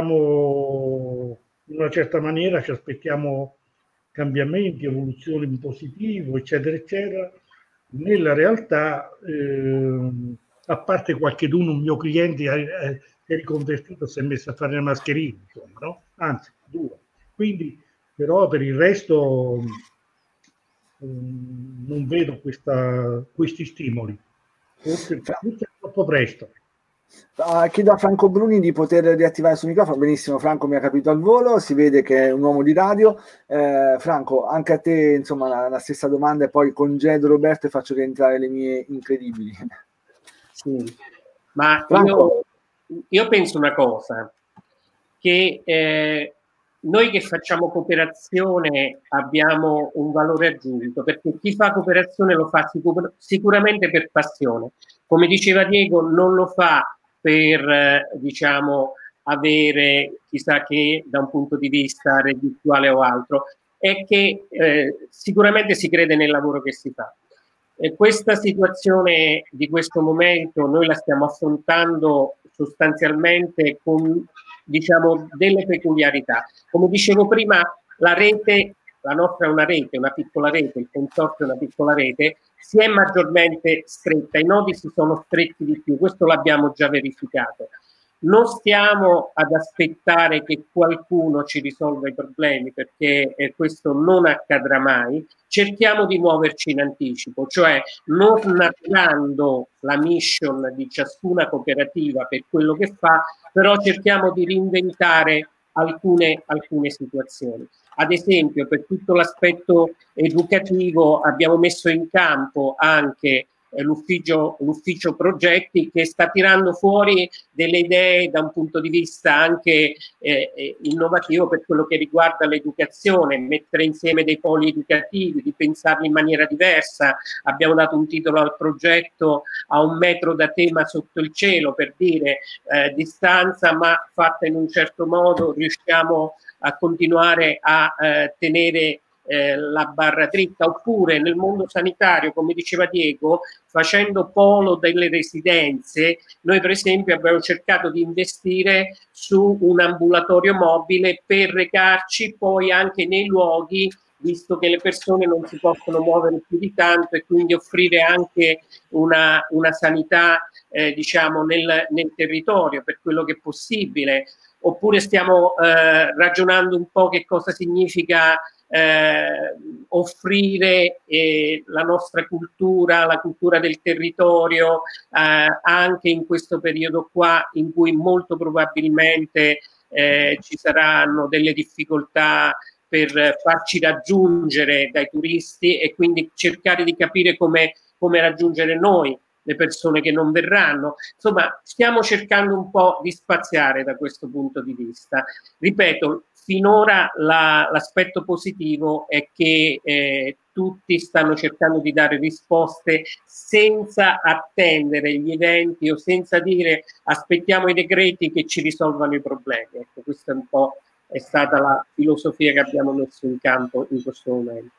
S5: parliamo in una certa maniera, ci aspettiamo cambiamenti, evoluzioni in positivo, eccetera, eccetera. Nella realtà, eh, a parte qualcheduno, un mio cliente eh, è riconvertito, si è messo a fare le mascherine, insomma, no? Anzi, due. Quindi, però per il resto non vedo questa, questi stimoli, forse è troppo presto.
S1: Uh, chiedo a Franco Bruni di poter riattivare il suo microfono. Benissimo, Franco mi ha capito al volo, si vede che è un uomo di radio. eh, Franco, anche a te insomma la, la stessa domanda e poi congedo Roberto e faccio rientrare le mie incredibili.
S6: Sì. Ma io, io penso una cosa, che eh, noi che facciamo cooperazione abbiamo un valore aggiunto, perché chi fa cooperazione lo fa sicur- sicuramente per passione. Come diceva Diego, non lo fa per, eh, diciamo, avere chissà che da un punto di vista reddituale o altro, è che eh, sicuramente si crede nel lavoro che si fa. E questa situazione di questo momento noi la stiamo affrontando sostanzialmente con, diciamo, delle peculiarità. Come dicevo prima, la rete, la nostra è una rete, una piccola rete, il consorzio è una piccola rete, si è maggiormente stretta, i nodi si sono stretti di più, questo l'abbiamo già verificato. Non stiamo ad aspettare che qualcuno ci risolva i problemi, perché eh, questo non accadrà mai. Cerchiamo di muoverci in anticipo, cioè non narrando la mission di ciascuna cooperativa per quello che fa, però cerchiamo di reinventare alcune, alcune situazioni. Ad esempio, per tutto l'aspetto educativo abbiamo messo in campo anche L'ufficio, l'ufficio progetti, che sta tirando fuori delle idee da un punto di vista anche eh, innovativo per quello che riguarda l'educazione, mettere insieme dei poli educativi, di pensarli in maniera diversa. Abbiamo dato un titolo al progetto A un metro da tema sotto il cielo, per dire eh, distanza ma fatta in un certo modo riusciamo a continuare a eh, tenere Eh, la barra dritta. Oppure nel mondo sanitario, come diceva Diego, facendo polo delle residenze, noi per esempio abbiamo cercato di investire su un ambulatorio mobile per recarci poi anche nei luoghi, visto che le persone non si possono muovere più di tanto, e quindi offrire anche una, una sanità eh, diciamo nel, nel territorio per quello che è possibile. Oppure stiamo eh, ragionando un po' che cosa significa Eh, offrire eh, la nostra cultura, la cultura del territorio, eh, anche in questo periodo qua in cui molto probabilmente eh, ci saranno delle difficoltà per farci raggiungere dai turisti, e quindi cercare di capire come, come raggiungere noi le persone che non verranno. Insomma, stiamo cercando un po' di spaziare da questo punto di vista. Ripeto, finora la, l'aspetto positivo è che eh, tutti stanno cercando di dare risposte senza attendere gli eventi o senza dire aspettiamo i decreti che ci risolvano i problemi. Ecco, questa è un po' è stata la filosofia che abbiamo messo in campo in questo momento.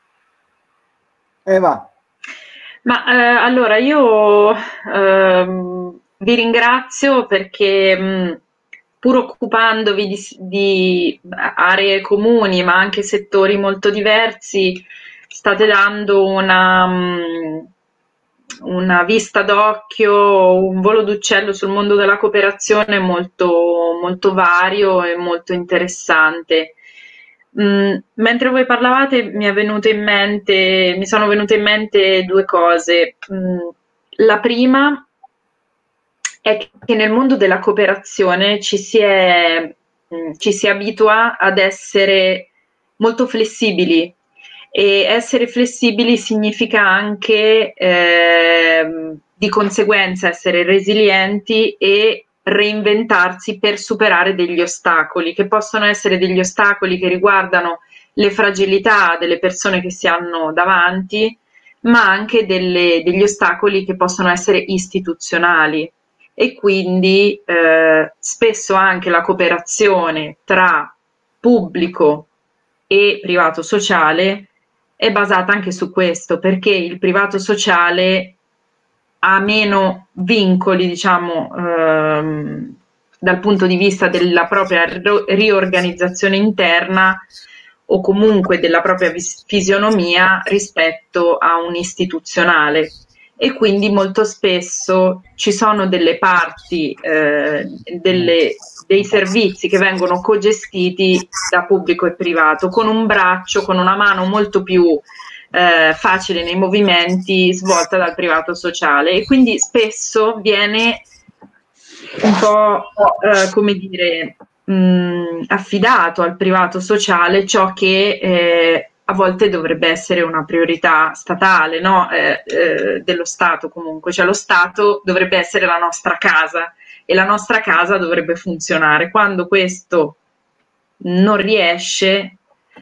S1: Eva.
S7: Ma eh, allora io ehm, vi ringrazio perché mh, pur occupandovi di, di aree comuni ma anche settori molto diversi, state dando una, mh, una vista d'occhio, un volo d'uccello sul mondo della cooperazione molto, molto vario e molto interessante. Mm, mentre voi parlavate mi è venuto in mente, mi sono venute in mente due cose. Mm, la prima è che nel mondo della cooperazione ci si, è, mm, ci si abitua ad essere molto flessibili, e essere flessibili significa anche eh, di conseguenza essere resilienti e reinventarsi per superare degli ostacoli, che possono essere degli ostacoli che riguardano le fragilità delle persone che si hanno davanti, ma anche delle, degli ostacoli che possono essere istituzionali. E quindi eh, spesso anche la cooperazione tra pubblico e privato sociale è basata anche su questo, perché il privato sociale ha meno vincoli, diciamo, ehm, dal punto di vista della propria riorganizzazione interna o comunque della propria fisionomia rispetto a un istituzionale. E quindi molto spesso ci sono delle parti, eh, delle, dei servizi che vengono cogestiti da pubblico e privato, con un braccio, con una mano molto più eh, facile nei movimenti, svolta dal privato sociale, e quindi spesso viene un po' eh, come dire mh, affidato al privato sociale ciò che eh, a volte dovrebbe essere una priorità statale, no? eh, eh, dello Stato comunque, cioè lo Stato dovrebbe essere la nostra casa e la nostra casa dovrebbe funzionare. Quando questo non riesce,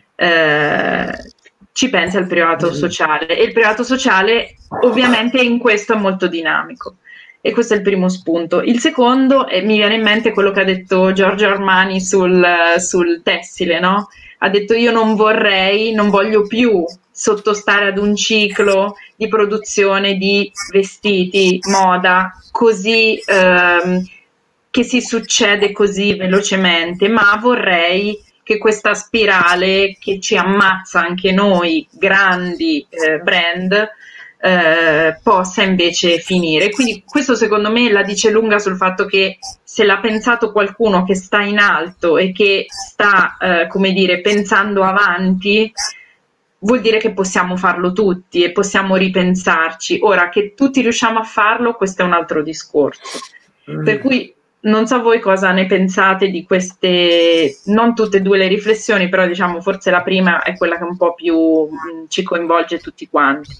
S7: eh, ci pensa al privato sociale, e il privato sociale ovviamente in questo è molto dinamico. E questo è il primo spunto. Il secondo, e mi viene in mente quello che ha detto Giorgio Armani sul, sul tessile, no? Ha detto: io non vorrei, non voglio più sottostare ad un ciclo di produzione di vestiti, moda, così ehm, che si succede così velocemente, ma vorrei che questa spirale che ci ammazza anche noi grandi eh, brand eh, possa invece finire. Quindi questo secondo me la dice lunga sul fatto che se l'ha pensato qualcuno che sta in alto e che sta, eh, come dire, pensando avanti, vuol dire che possiamo farlo tutti e possiamo ripensarci. Ora, che tutti riusciamo a farlo, questo è un altro discorso. Mm. Per cui non so voi cosa ne pensate di queste, non tutte e due le riflessioni, però diciamo forse la prima è quella che un po' più mh, ci coinvolge tutti quanti.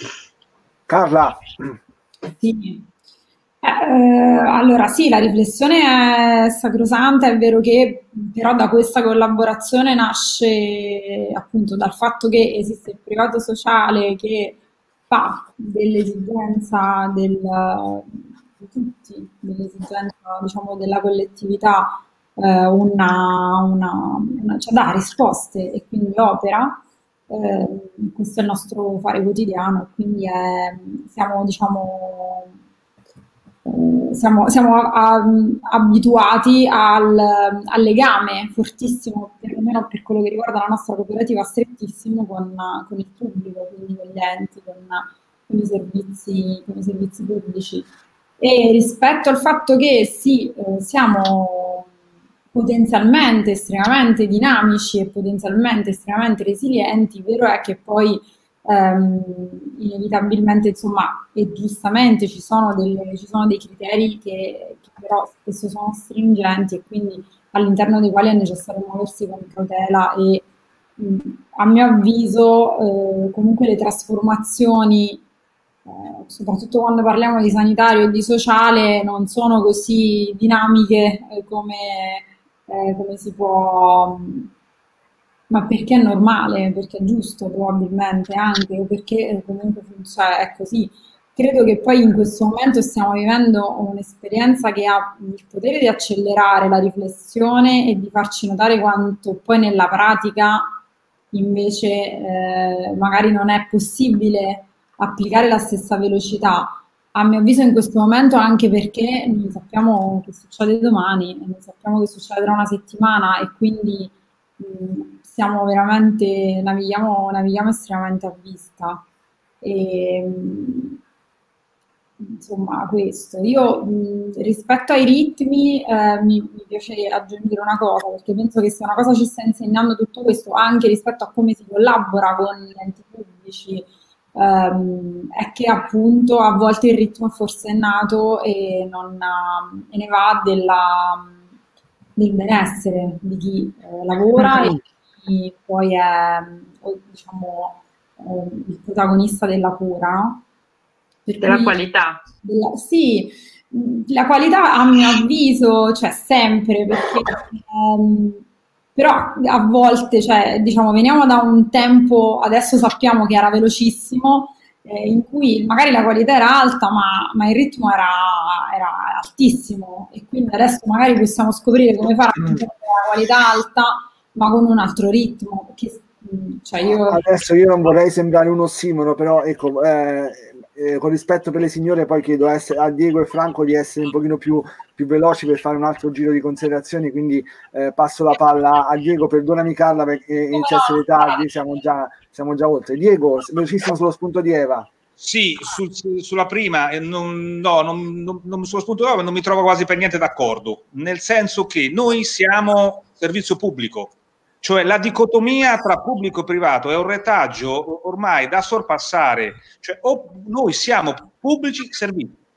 S1: Carla.
S3: Sì. Eh, allora sì, la riflessione è sacrosanta, è vero che però da questa collaborazione nasce appunto dal fatto che esiste il privato sociale che fa dell'esigenza del, di tutti, dell'esigenza diciamo della collettività eh, una, una, una, cioè dà risposte e quindi opera. Eh, questo è il nostro fare quotidiano, quindi è, siamo diciamo eh, siamo, siamo a, a, abituati al, al legame fortissimo, perlomeno per quello che riguarda la nostra cooperativa, strettissimo con, con il pubblico, quindi con gli enti, con, con, i, servizi, con i servizi pubblici. E rispetto al fatto che sì, eh, siamo potenzialmente estremamente dinamici e potenzialmente estremamente resilienti, vero è che poi ehm, inevitabilmente, insomma, e giustamente ci sono, delle, ci sono dei criteri che, che però spesso sono stringenti e quindi all'interno dei quali è necessario muoversi con cautela e mh, a mio avviso eh, comunque le trasformazioni Eh, soprattutto quando parliamo di sanitario e di sociale, non sono così dinamiche eh, come, eh, come si può, ma perché è normale, perché è giusto probabilmente anche, o perché eh, comunque funziona, è così. Credo che poi in questo momento stiamo vivendo un'esperienza che ha il potere di accelerare la riflessione e di farci notare quanto poi nella pratica invece eh, magari non è possibile applicare la stessa velocità. A mio avviso in questo momento anche perché non sappiamo che succede domani, non sappiamo che succede tra una settimana e quindi mh, siamo veramente, navighiamo, navighiamo estremamente a vista. E, mh, insomma, questo. Io mh, rispetto ai ritmi eh, mi, mi piace aggiungere una cosa, perché penso che se una cosa ci sta insegnando tutto questo, anche rispetto a come si collabora con gli enti pubblici, ehm, è che appunto a volte il ritmo è forsennato e, non, e ne va della, del benessere di chi eh, lavora e chi poi è diciamo, eh, il protagonista della cura, no?
S7: Per della cui, qualità.
S3: Della, sì, la qualità a mio avviso c'è sempre, perché ehm, però a volte, cioè, diciamo, veniamo da un tempo, adesso sappiamo che era velocissimo, eh, in cui magari la qualità era alta, ma, ma il ritmo era, era altissimo, e quindi adesso magari possiamo scoprire come fare a mantenere la qualità alta, ma con un altro ritmo. Perché, cioè io...
S1: Adesso io non vorrei sembrare un ossimoro, però ecco, eh, eh, con rispetto per le signore, poi chiedo essere, a Diego e Franco di essere un pochino più, più veloci per fare un altro giro di considerazioni, quindi eh, passo la palla a Diego. Perdonami Carla perché inizia a essere tardi, siamo già, siamo già oltre. Diego, velocissimo sullo spunto di Eva.
S4: Sì, sul, sulla prima, eh, non, no, non, non, non, sullo spunto di Eva non mi trovo quasi per niente d'accordo, nel senso che noi siamo servizio pubblico. Cioè la dicotomia tra pubblico e privato è un retaggio ormai da sorpassare, cioè o noi siamo pubblici servizi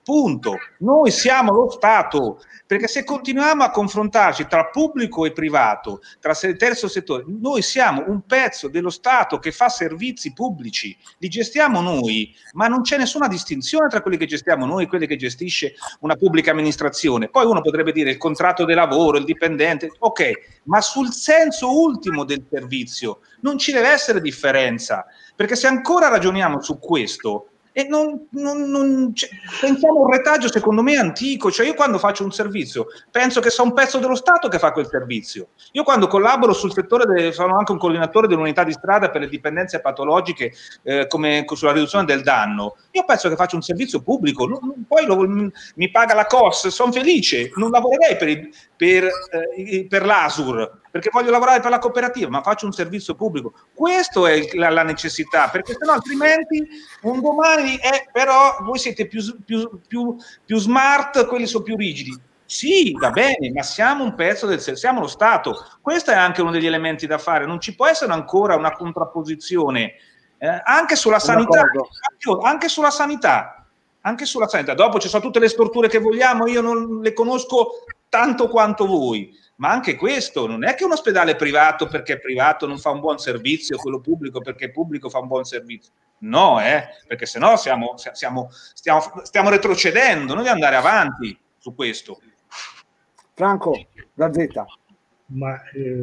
S4: punto. Noi siamo lo Stato, perché se continuiamo a confrontarci tra pubblico e privato, tra terzo settore, noi siamo un pezzo dello Stato che fa servizi pubblici, li gestiamo noi, ma non c'è nessuna distinzione tra quelli che gestiamo noi e quelli che gestisce una pubblica amministrazione. Poi uno potrebbe dire il contratto di lavoro, il dipendente, ok, ma sul senso ultimo del servizio non ci deve essere differenza, perché se ancora ragioniamo su questo, e non, non, non cioè, pensiamo a un retaggio secondo me antico, cioè io quando faccio un servizio penso che sia un pezzo dello Stato che fa quel servizio. Io quando collaboro sul settore, de, sono anche un coordinatore dell'unità di strada per le dipendenze patologiche, eh, come sulla riduzione del danno, io penso che faccio un servizio pubblico, non, poi lo, mi paga la C O S, sono felice, non lavorerei per, il, per, eh, per l'A S U R, perché voglio lavorare per la cooperativa, ma faccio un servizio pubblico. Questa è la, la necessità, perché sennò altrimenti un domani è, però voi siete più, più, più, più smart, quelli sono più rigidi. Sì, va bene, ma siamo un pezzo del siamo lo Stato. Questo è anche uno degli elementi da fare. Non ci può essere ancora una contrapposizione eh, anche sulla sanità, anche sulla sanità, anche sulla sanità. Dopo ci sono tutte le storture che vogliamo, io non le conosco tanto quanto voi. Ma anche questo, non è che un ospedale privato perché è privato non fa un buon servizio, quello pubblico perché è pubblico fa un buon servizio. No, eh, perché sennò siamo, siamo, stiamo, stiamo retrocedendo, noi dobbiamo andare avanti su questo.
S1: Franco, Gazzetta.
S5: Ma,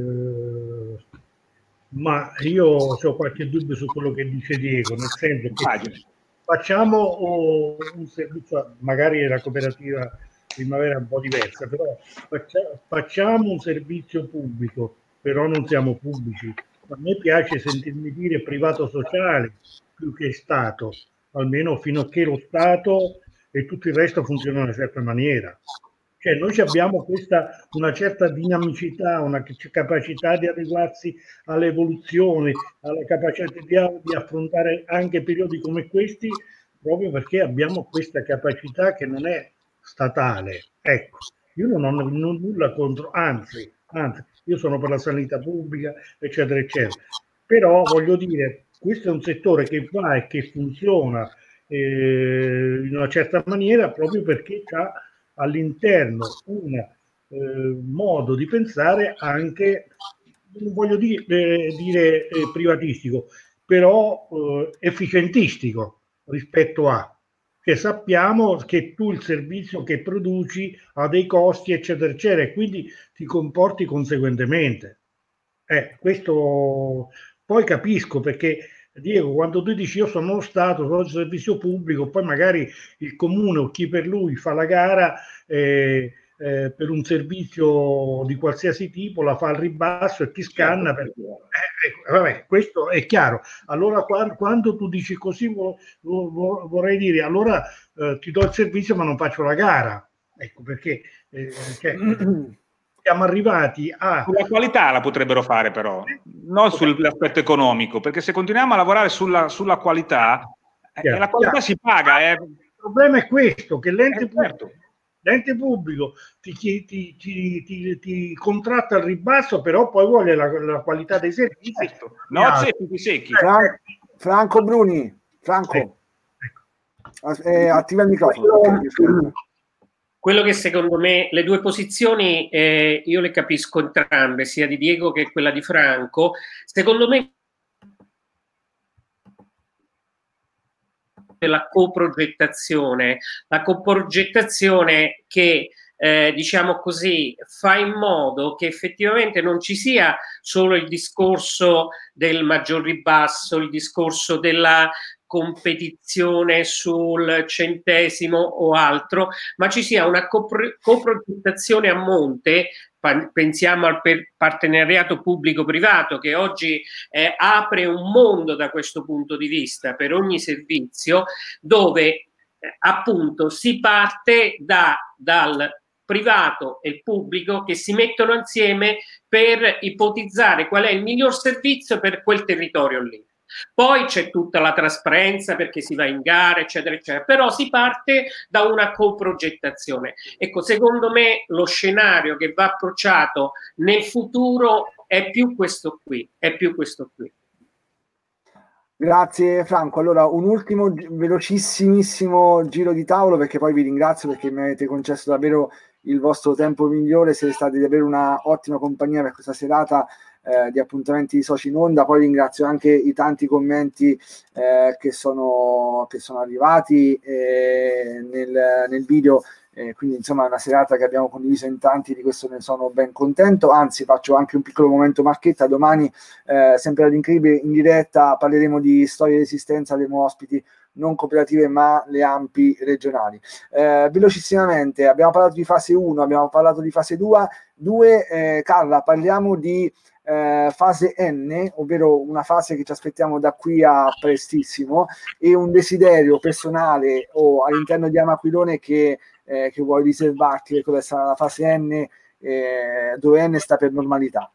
S5: eh, ma io ho qualche dubbio su quello che dice Diego, nel senso che facciamo oh, un servizio, magari la cooperativa Primavera è un po' diversa, però faccia, facciamo un servizio pubblico, però non siamo pubblici. A me piace sentirmi dire privato sociale più che Stato, almeno fino a che lo Stato e tutto il resto funziona in una certa maniera. Cioè noi abbiamo questa, una certa dinamicità, una capacità di adeguarsi all'evoluzione, alla capacità di, di affrontare anche periodi come questi, proprio perché abbiamo questa capacità che non è statale. Ecco, io non ho non, nulla contro, anzi, anzi, io sono per la sanità pubblica, eccetera, eccetera. Però voglio dire, questo è un settore che va e che funziona eh, in una certa maniera proprio perché ha all'interno un eh, modo di pensare anche, non voglio dire, eh, dire eh, privatistico, però eh, efficientistico rispetto a che sappiamo che tu il servizio che produci ha dei costi, eccetera, eccetera, e quindi ti comporti conseguentemente. Eh, questo poi capisco, perché Diego, quando tu dici io sono lo Stato, sono il servizio pubblico, poi magari il comune o chi per lui fa la gara eh, eh, per un servizio di qualsiasi tipo, la fa al ribasso e ti scanna. Per... Eh, eh, vabbè, questo è chiaro. Allora quando, quando tu dici così vo, vo, vorrei dire, allora eh, ti do il servizio ma non faccio la gara. Ecco perché... Eh, cioè, siamo arrivati a...
S4: Sulla qualità la potrebbero fare però, non sull'aspetto economico, perché se continuiamo a lavorare sulla, sulla qualità, eh, la qualità si paga. Eh.
S5: Il problema è questo, che l'ente,
S4: eh, certo.
S5: pubblico, l'ente pubblico ti, ti, ti, ti, ti, ti contratta al ribasso, però poi vuole la, la qualità dei servizi.
S4: Certo. No, secchi, secchi.
S1: Fran- Franco Bruni, Franco, eh, ecco. eh, attiva il microfono.
S6: Quello che secondo me, le due posizioni eh, io le capisco entrambe, sia di Diego che quella di Franco. Secondo me la coprogettazione, la coprogettazione che eh, diciamo così fa in modo che effettivamente non ci sia solo il discorso del maggior ribasso, il discorso della competizione sul centesimo o altro, ma ci sia una copro- coprogettazione a monte. Pensiamo al partenariato pubblico-privato che oggi eh, apre un mondo da questo punto di vista per ogni servizio, dove eh, appunto si parte da, dal privato e il pubblico che si mettono insieme per ipotizzare qual è il miglior servizio per quel territorio lì. Poi c'è tutta la trasparenza perché si va in gara, eccetera, eccetera, però si parte da una coprogettazione. Ecco, secondo me lo scenario che va approcciato nel futuro è più questo qui, è più questo qui.
S1: Grazie Franco. Allora, un ultimo velocissimissimo giro di tavolo, perché poi vi ringrazio perché mi avete concesso davvero il vostro tempo migliore, siete stati davvero una ottima compagnia per questa serata eh, di appuntamenti di Soci in Onda. Poi ringrazio anche i tanti commenti eh, che, sono, che sono arrivati eh, nel, nel video. Eh, quindi insomma è una serata che abbiamo condiviso in tanti, di questo ne sono ben contento. Anzi, faccio anche un piccolo momento marchetta: domani eh, sempre all'Incredibile in diretta parleremo di storia di resistenza, avremo ospiti non cooperative ma le A M P I regionali. Eh, velocissimamente abbiamo parlato di fase uno, abbiamo parlato di fase due. Eh, Carla, parliamo di eh, fase N, ovvero una fase che ci aspettiamo da qui a prestissimo, e un desiderio personale o all'interno di Amaquilone che Eh, che vuoi riservarti per quella sarà la fase N, eh, dove N sta per normalità.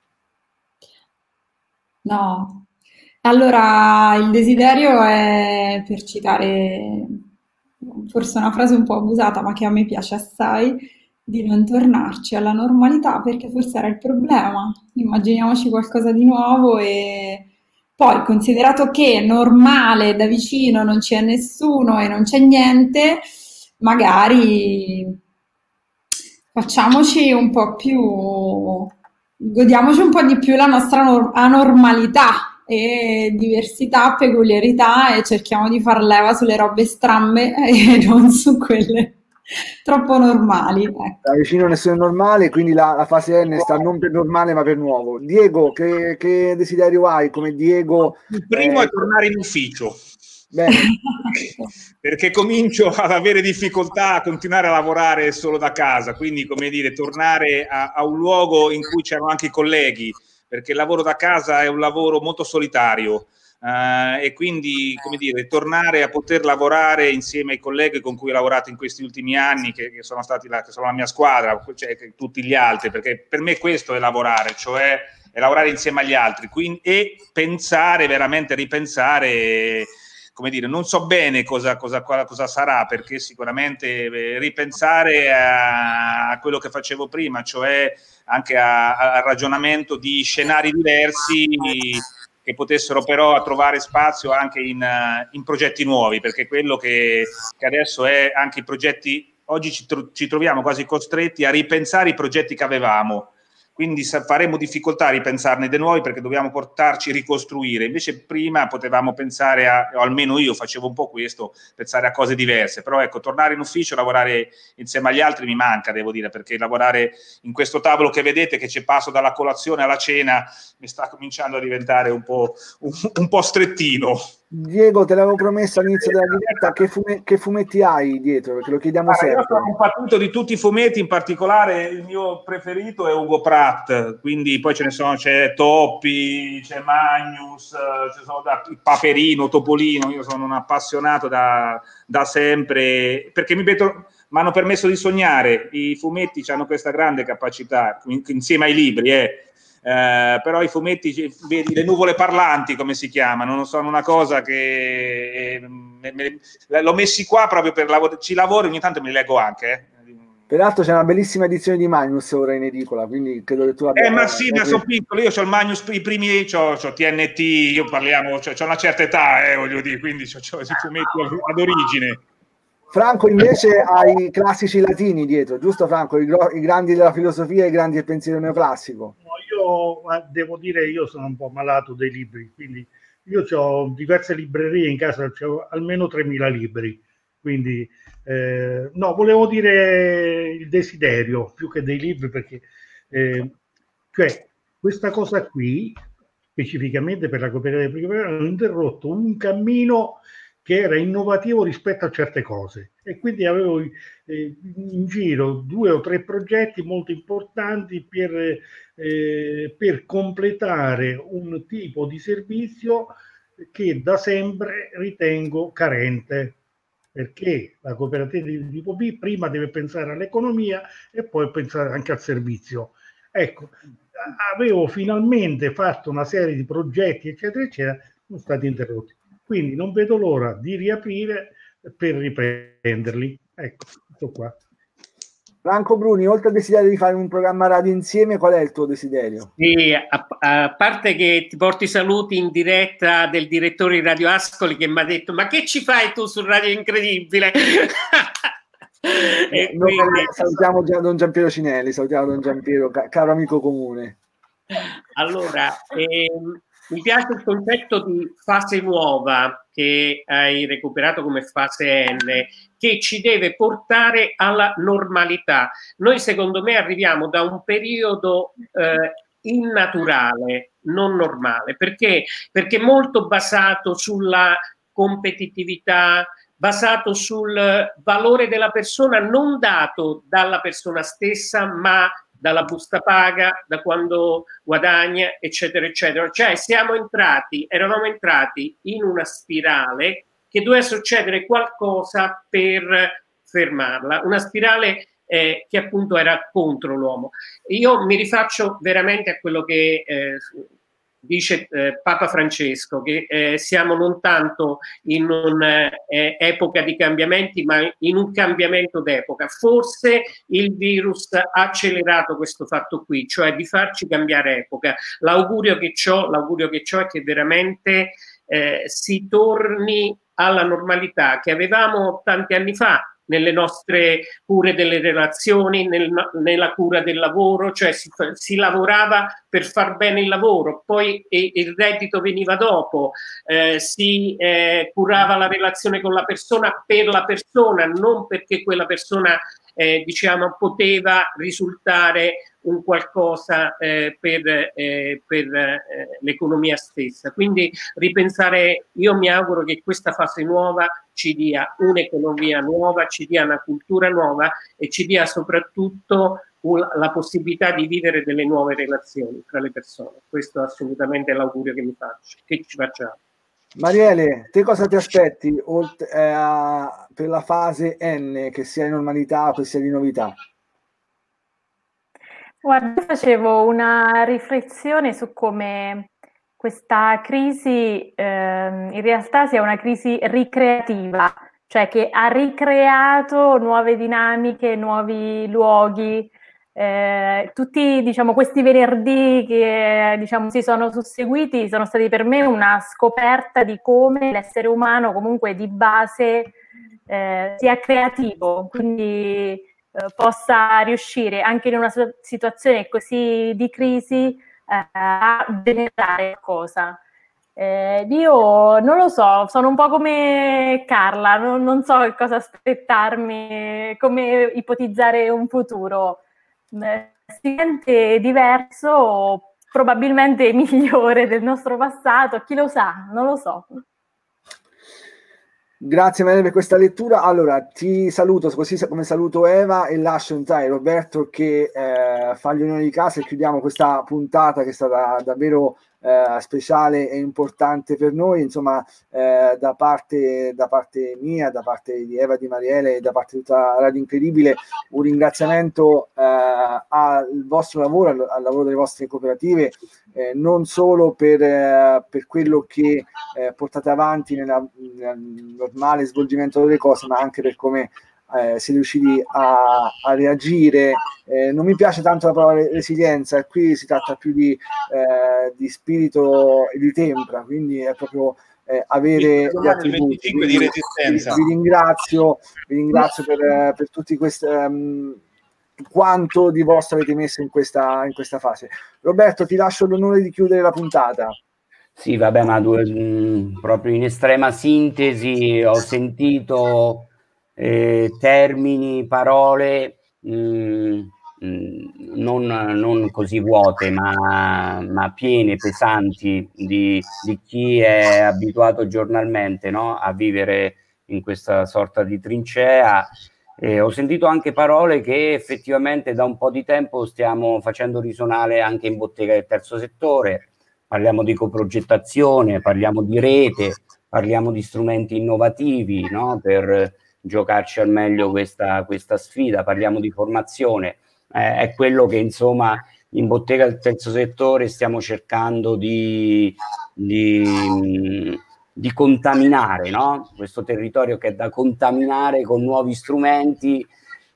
S3: No, allora il desiderio è, per citare forse una frase un po' abusata ma che a me piace assai, di non tornarci alla normalità, perché forse era il problema. Immaginiamoci qualcosa di nuovo, e poi, considerato che normale da vicino non c'è nessuno e non c'è niente, magari facciamoci un po' più, godiamoci un po' di più la nostra nor- anormalità e diversità, peculiarità, e cerchiamo di far leva sulle robe strambe e non su quelle troppo normali. Ecco.
S1: Da vicino nessuno è normale, quindi la, la fase N sta non per normale ma per nuovo. Diego, che, che desiderio hai come Diego?
S4: Il primo
S1: eh,
S4: è tornare in ufficio.
S1: Bene.
S4: Perché comincio ad avere difficoltà a continuare a lavorare solo da casa, quindi come dire, tornare a, a un luogo in cui c'erano anche i colleghi, perché il lavoro da casa è un lavoro molto solitario, uh, e quindi come dire, tornare a poter lavorare insieme ai colleghi con cui ho lavorato in questi ultimi anni, che, che sono stati la, che sono la mia squadra, cioè che tutti gli altri, perché per me questo è lavorare, cioè è lavorare insieme agli altri, quindi, e pensare, veramente ripensare. Come dire, non so bene cosa, cosa, cosa sarà, perché sicuramente eh, ripensare a, a quello che facevo prima, cioè anche al ragionamento di scenari diversi che potessero però trovare spazio anche in, in progetti nuovi, perché quello che, che adesso è anche i progetti, oggi ci, tro- ci troviamo quasi costretti a ripensare i progetti che avevamo. Quindi faremo difficoltà a ripensarne dei nuovi, perché dobbiamo portarci a ricostruire. Invece prima potevamo pensare a, o almeno io facevo un po' questo, pensare a cose diverse. Però ecco, tornare in ufficio, lavorare insieme agli altri mi manca, devo dire, perché lavorare in questo tavolo che vedete, che ci passo dalla colazione alla cena, mi sta cominciando a diventare un po', un, un po' strettino.
S1: Diego, te l'avevo promesso all'inizio della diretta, che, fume, che fumetti hai dietro? Perché lo chiediamo
S4: Allora,
S1: sempre.
S4: io sono un patito di tutti i fumetti, in particolare il mio preferito è Ugo Pratt, quindi poi ce ne sono, c'è Toppi, c'è Magnus, ci sono da, Paperino, Topolino. Io sono un appassionato da, da sempre, perché mi vedo, mi hanno permesso di sognare. I fumetti hanno questa grande capacità, insieme ai libri, eh. Eh, però i fumetti, vedi, le nuvole parlanti come si chiamano, non sono una cosa che eh, me, me, l'ho messi qua proprio per lavorare, ci lavoro, ogni tanto me li leggo anche, eh.
S1: Peraltro c'è una bellissima edizione di Magnus ora in edicola, quindi credo che tu abbia...
S4: Eh ma sì, ma sono piccolo, io ho il Magnus, i primi, c'ho, c'ho T N T, io parliamo, c'ho, c'ho una certa età, eh, voglio dire, quindi c'ho, c'ho i fumetti ad origine.
S1: Franco invece ha i classici latini dietro, giusto Franco? I, gro- i grandi della filosofia e i grandi del pensiero neoclassico.
S5: No, io devo dire, io sono un po' malato dei libri, quindi io ho diverse librerie in casa, ho almeno tremila libri, quindi eh, no, volevo dire il desiderio più che dei libri, perché eh, cioè questa cosa qui, specificamente per la cooperativa privata, hanno interrotto un cammino che era innovativo rispetto a certe cose, e quindi avevo eh, in giro due o tre progetti molto importanti per, eh, per completare un tipo di servizio che da sempre ritengo carente, perché la cooperativa di tipo B prima deve pensare all'economia e poi pensare anche al servizio. Ecco, avevo finalmente fatto una serie di progetti, eccetera, eccetera, sono stati interrotti. Quindi non vedo l'ora di riaprire per riprenderli. Ecco, tutto qua.
S1: Franco Bruni, oltre al desiderio di fare un programma radio insieme, qual è il tuo desiderio?
S6: Sì, a, a parte che ti porti saluti in diretta del direttore di Radio Ascoli che mi ha detto: ma che ci fai tu su Radio Incredibile?
S1: E Noi quindi... salutiamo Don Giampiero Cinelli, salutiamo Don Giampiero, caro amico comune.
S6: Allora, ehm, mi piace il concetto di fase nuova che hai recuperato come fase N, che ci deve portare alla normalità. Noi, secondo me, arriviamo da un periodo eh, innaturale, non normale, perché? Perché molto basato sulla competitività, basato sul valore della persona non dato dalla persona stessa, ma dalla busta paga, da quando guadagna, eccetera, eccetera. Cioè siamo entrati, eravamo entrati in una spirale che doveva succedere qualcosa per fermarla, una spirale eh, che appunto era contro l'uomo. Io mi rifaccio veramente a quello che eh, dice eh, Papa Francesco, che eh, siamo non tanto in un'epoca eh, di cambiamenti, ma in un cambiamento d'epoca. Forse il virus ha accelerato questo fatto qui, cioè di farci cambiare epoca. L'augurio che ho, l'augurio che ho è che veramente eh, si torni alla normalità che avevamo tanti anni fa, nelle nostre cure delle relazioni, nel, nella cura del lavoro, cioè si, si lavorava per far bene il lavoro, poi e, il reddito veniva dopo, eh, si eh, curava la relazione con la persona per la persona, non perché quella persona eh, diciamo poteva risultare un qualcosa eh, per, eh, per eh, l'economia stessa. Quindi ripensare, io mi auguro che questa fase nuova ci dia un'economia nuova, ci dia una cultura nuova e ci dia soprattutto un, la possibilità di vivere delle nuove relazioni tra le persone. Questo è assolutamente l'augurio che mi faccio, che ci facciamo.
S1: Mariele, te cosa ti aspetti oltre, eh, per la fase N, che sia di normalità o che sia di novità?
S8: Guarda, facevo una riflessione su come questa crisi eh, in realtà sia una crisi ricreativa, cioè che ha ricreato nuove dinamiche, nuovi luoghi. Eh, tutti, diciamo, questi venerdì che diciamo, si sono susseguiti sono stati per me una scoperta di come l'essere umano comunque di base eh, sia creativo, quindi eh, possa riuscire anche in una situazione così di crisi eh, a generare qualcosa. Eh, io non lo so, sono un po' come Carla, non, non so che cosa aspettarmi, come ipotizzare un futuro. Eh, si sente diverso, probabilmente migliore del nostro passato, chi lo sa, non lo so.
S1: Grazie Maria per questa lettura. Allora ti saluto così come saluto Eva e lascio entrare Roberto che eh, fa gli onori di casa e chiudiamo questa puntata che è stata davvero eh, speciale e importante per noi, insomma eh, da parte da parte mia, da parte di Eva, di Mariele e da parte di tutta Radio Incredibile un ringraziamento eh, al vostro lavoro, al, al lavoro delle vostre cooperative, eh, non solo per, eh, per quello che eh, portate avanti nella, nel normale svolgimento delle cose, ma anche per come eh, siete riusciti a, a reagire. Eh, non mi piace tanto la parola resilienza, qui si tratta più di, eh, di spirito e di tempra, quindi è proprio eh, avere gli attributi.
S4: Quindi, di resistenza.
S1: Vi, vi ringrazio, vi ringrazio per, per tutti questi um, quanto di vostro avete messo in questa, in questa fase. Roberto, ti lascio l'onore di chiudere la puntata.
S2: Sì, vabbè, ma due, mh, proprio in estrema sintesi ho sentito eh, termini, parole mh, mh, non, non così vuote, ma, ma piene, pesanti di, di chi è abituato giornalmente, no? A vivere in questa sorta di trincea. Eh, ho sentito anche parole che effettivamente da un po' di tempo stiamo facendo risuonare anche in bottega del terzo settore. Parliamo di coprogettazione, parliamo di rete, parliamo di strumenti innovativi, no? Per giocarci al meglio questa, questa sfida, parliamo di formazione. Eh, è quello che insomma in bottega del terzo settore stiamo cercando di, di, di contaminare, no? Questo territorio che è da contaminare con nuovi strumenti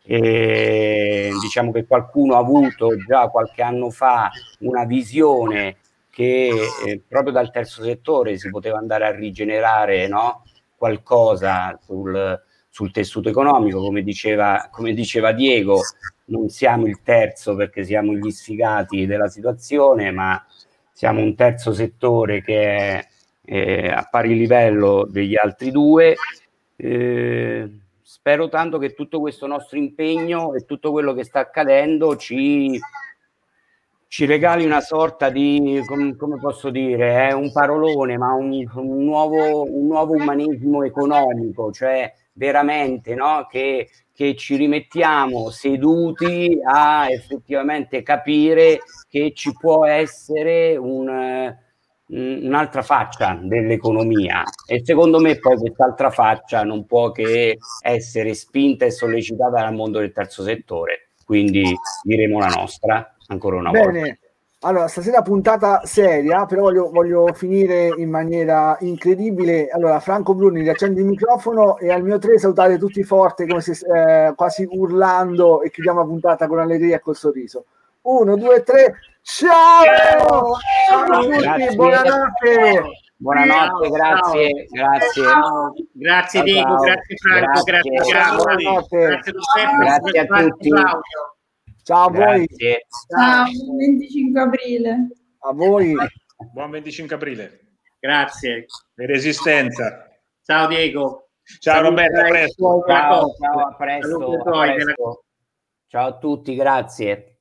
S2: E diciamo che qualcuno ha avuto già qualche anno fa una visione che eh, proprio dal terzo settore si poteva andare a rigenerare, no? Qualcosa sul, sul tessuto economico, come diceva, come diceva Diego, non siamo il terzo perché siamo gli sfigati della situazione, ma siamo un terzo settore che è eh, a pari livello degli altri due. Eh, spero tanto che tutto questo nostro impegno e tutto quello che sta accadendo ci, ci regali una sorta di, com, come posso dire, è un parolone, ma un, un, nuovo, un nuovo umanesimo economico, cioè veramente, no? che, che ci rimettiamo seduti a effettivamente capire che ci può essere un... un'altra faccia dell'economia, e secondo me poi quest'altra faccia non può che essere spinta e sollecitata dal mondo del terzo settore, quindi diremo la nostra ancora una
S1: Bene.
S2: volta.
S1: Allora, stasera puntata seria, però voglio, voglio finire in maniera incredibile. Allora, Franco Bruni, riaccendi il microfono e al mio tre salutare tutti forte, come se eh, quasi urlando, e chiudiamo la puntata con allegria e col sorriso. Uno, due, tre, ciao! Ciao a tutti,
S2: Grazie.
S1: buonanotte!
S2: Buonanotte, grazie, grazie.
S6: Ciao. Grazie
S2: Ciao,
S6: Diego,
S2: ciao.
S6: grazie Franco, grazie,
S2: Grazie.
S6: Carlo,
S1: Buonanotte.
S6: grazie Giuseppe,
S2: Grazie a
S6: grazie
S2: tutti.
S6: Claudio.
S1: Ciao a voi,
S2: Grazie.
S3: Ciao, buon venticinque aprile.
S1: a voi.
S4: Buon venticinque aprile.
S6: Grazie.
S4: E resistenza.
S6: Ciao Diego.
S4: Ciao
S6: Saluti
S4: Roberto, a
S6: ai
S4: presto.
S6: tuoi della
S2: Ciao,
S6: coppia.
S2: ciao, a presto,
S6: Saluti ai
S2: a
S6: tuoi della
S2: presto. Ciao a tutti, grazie.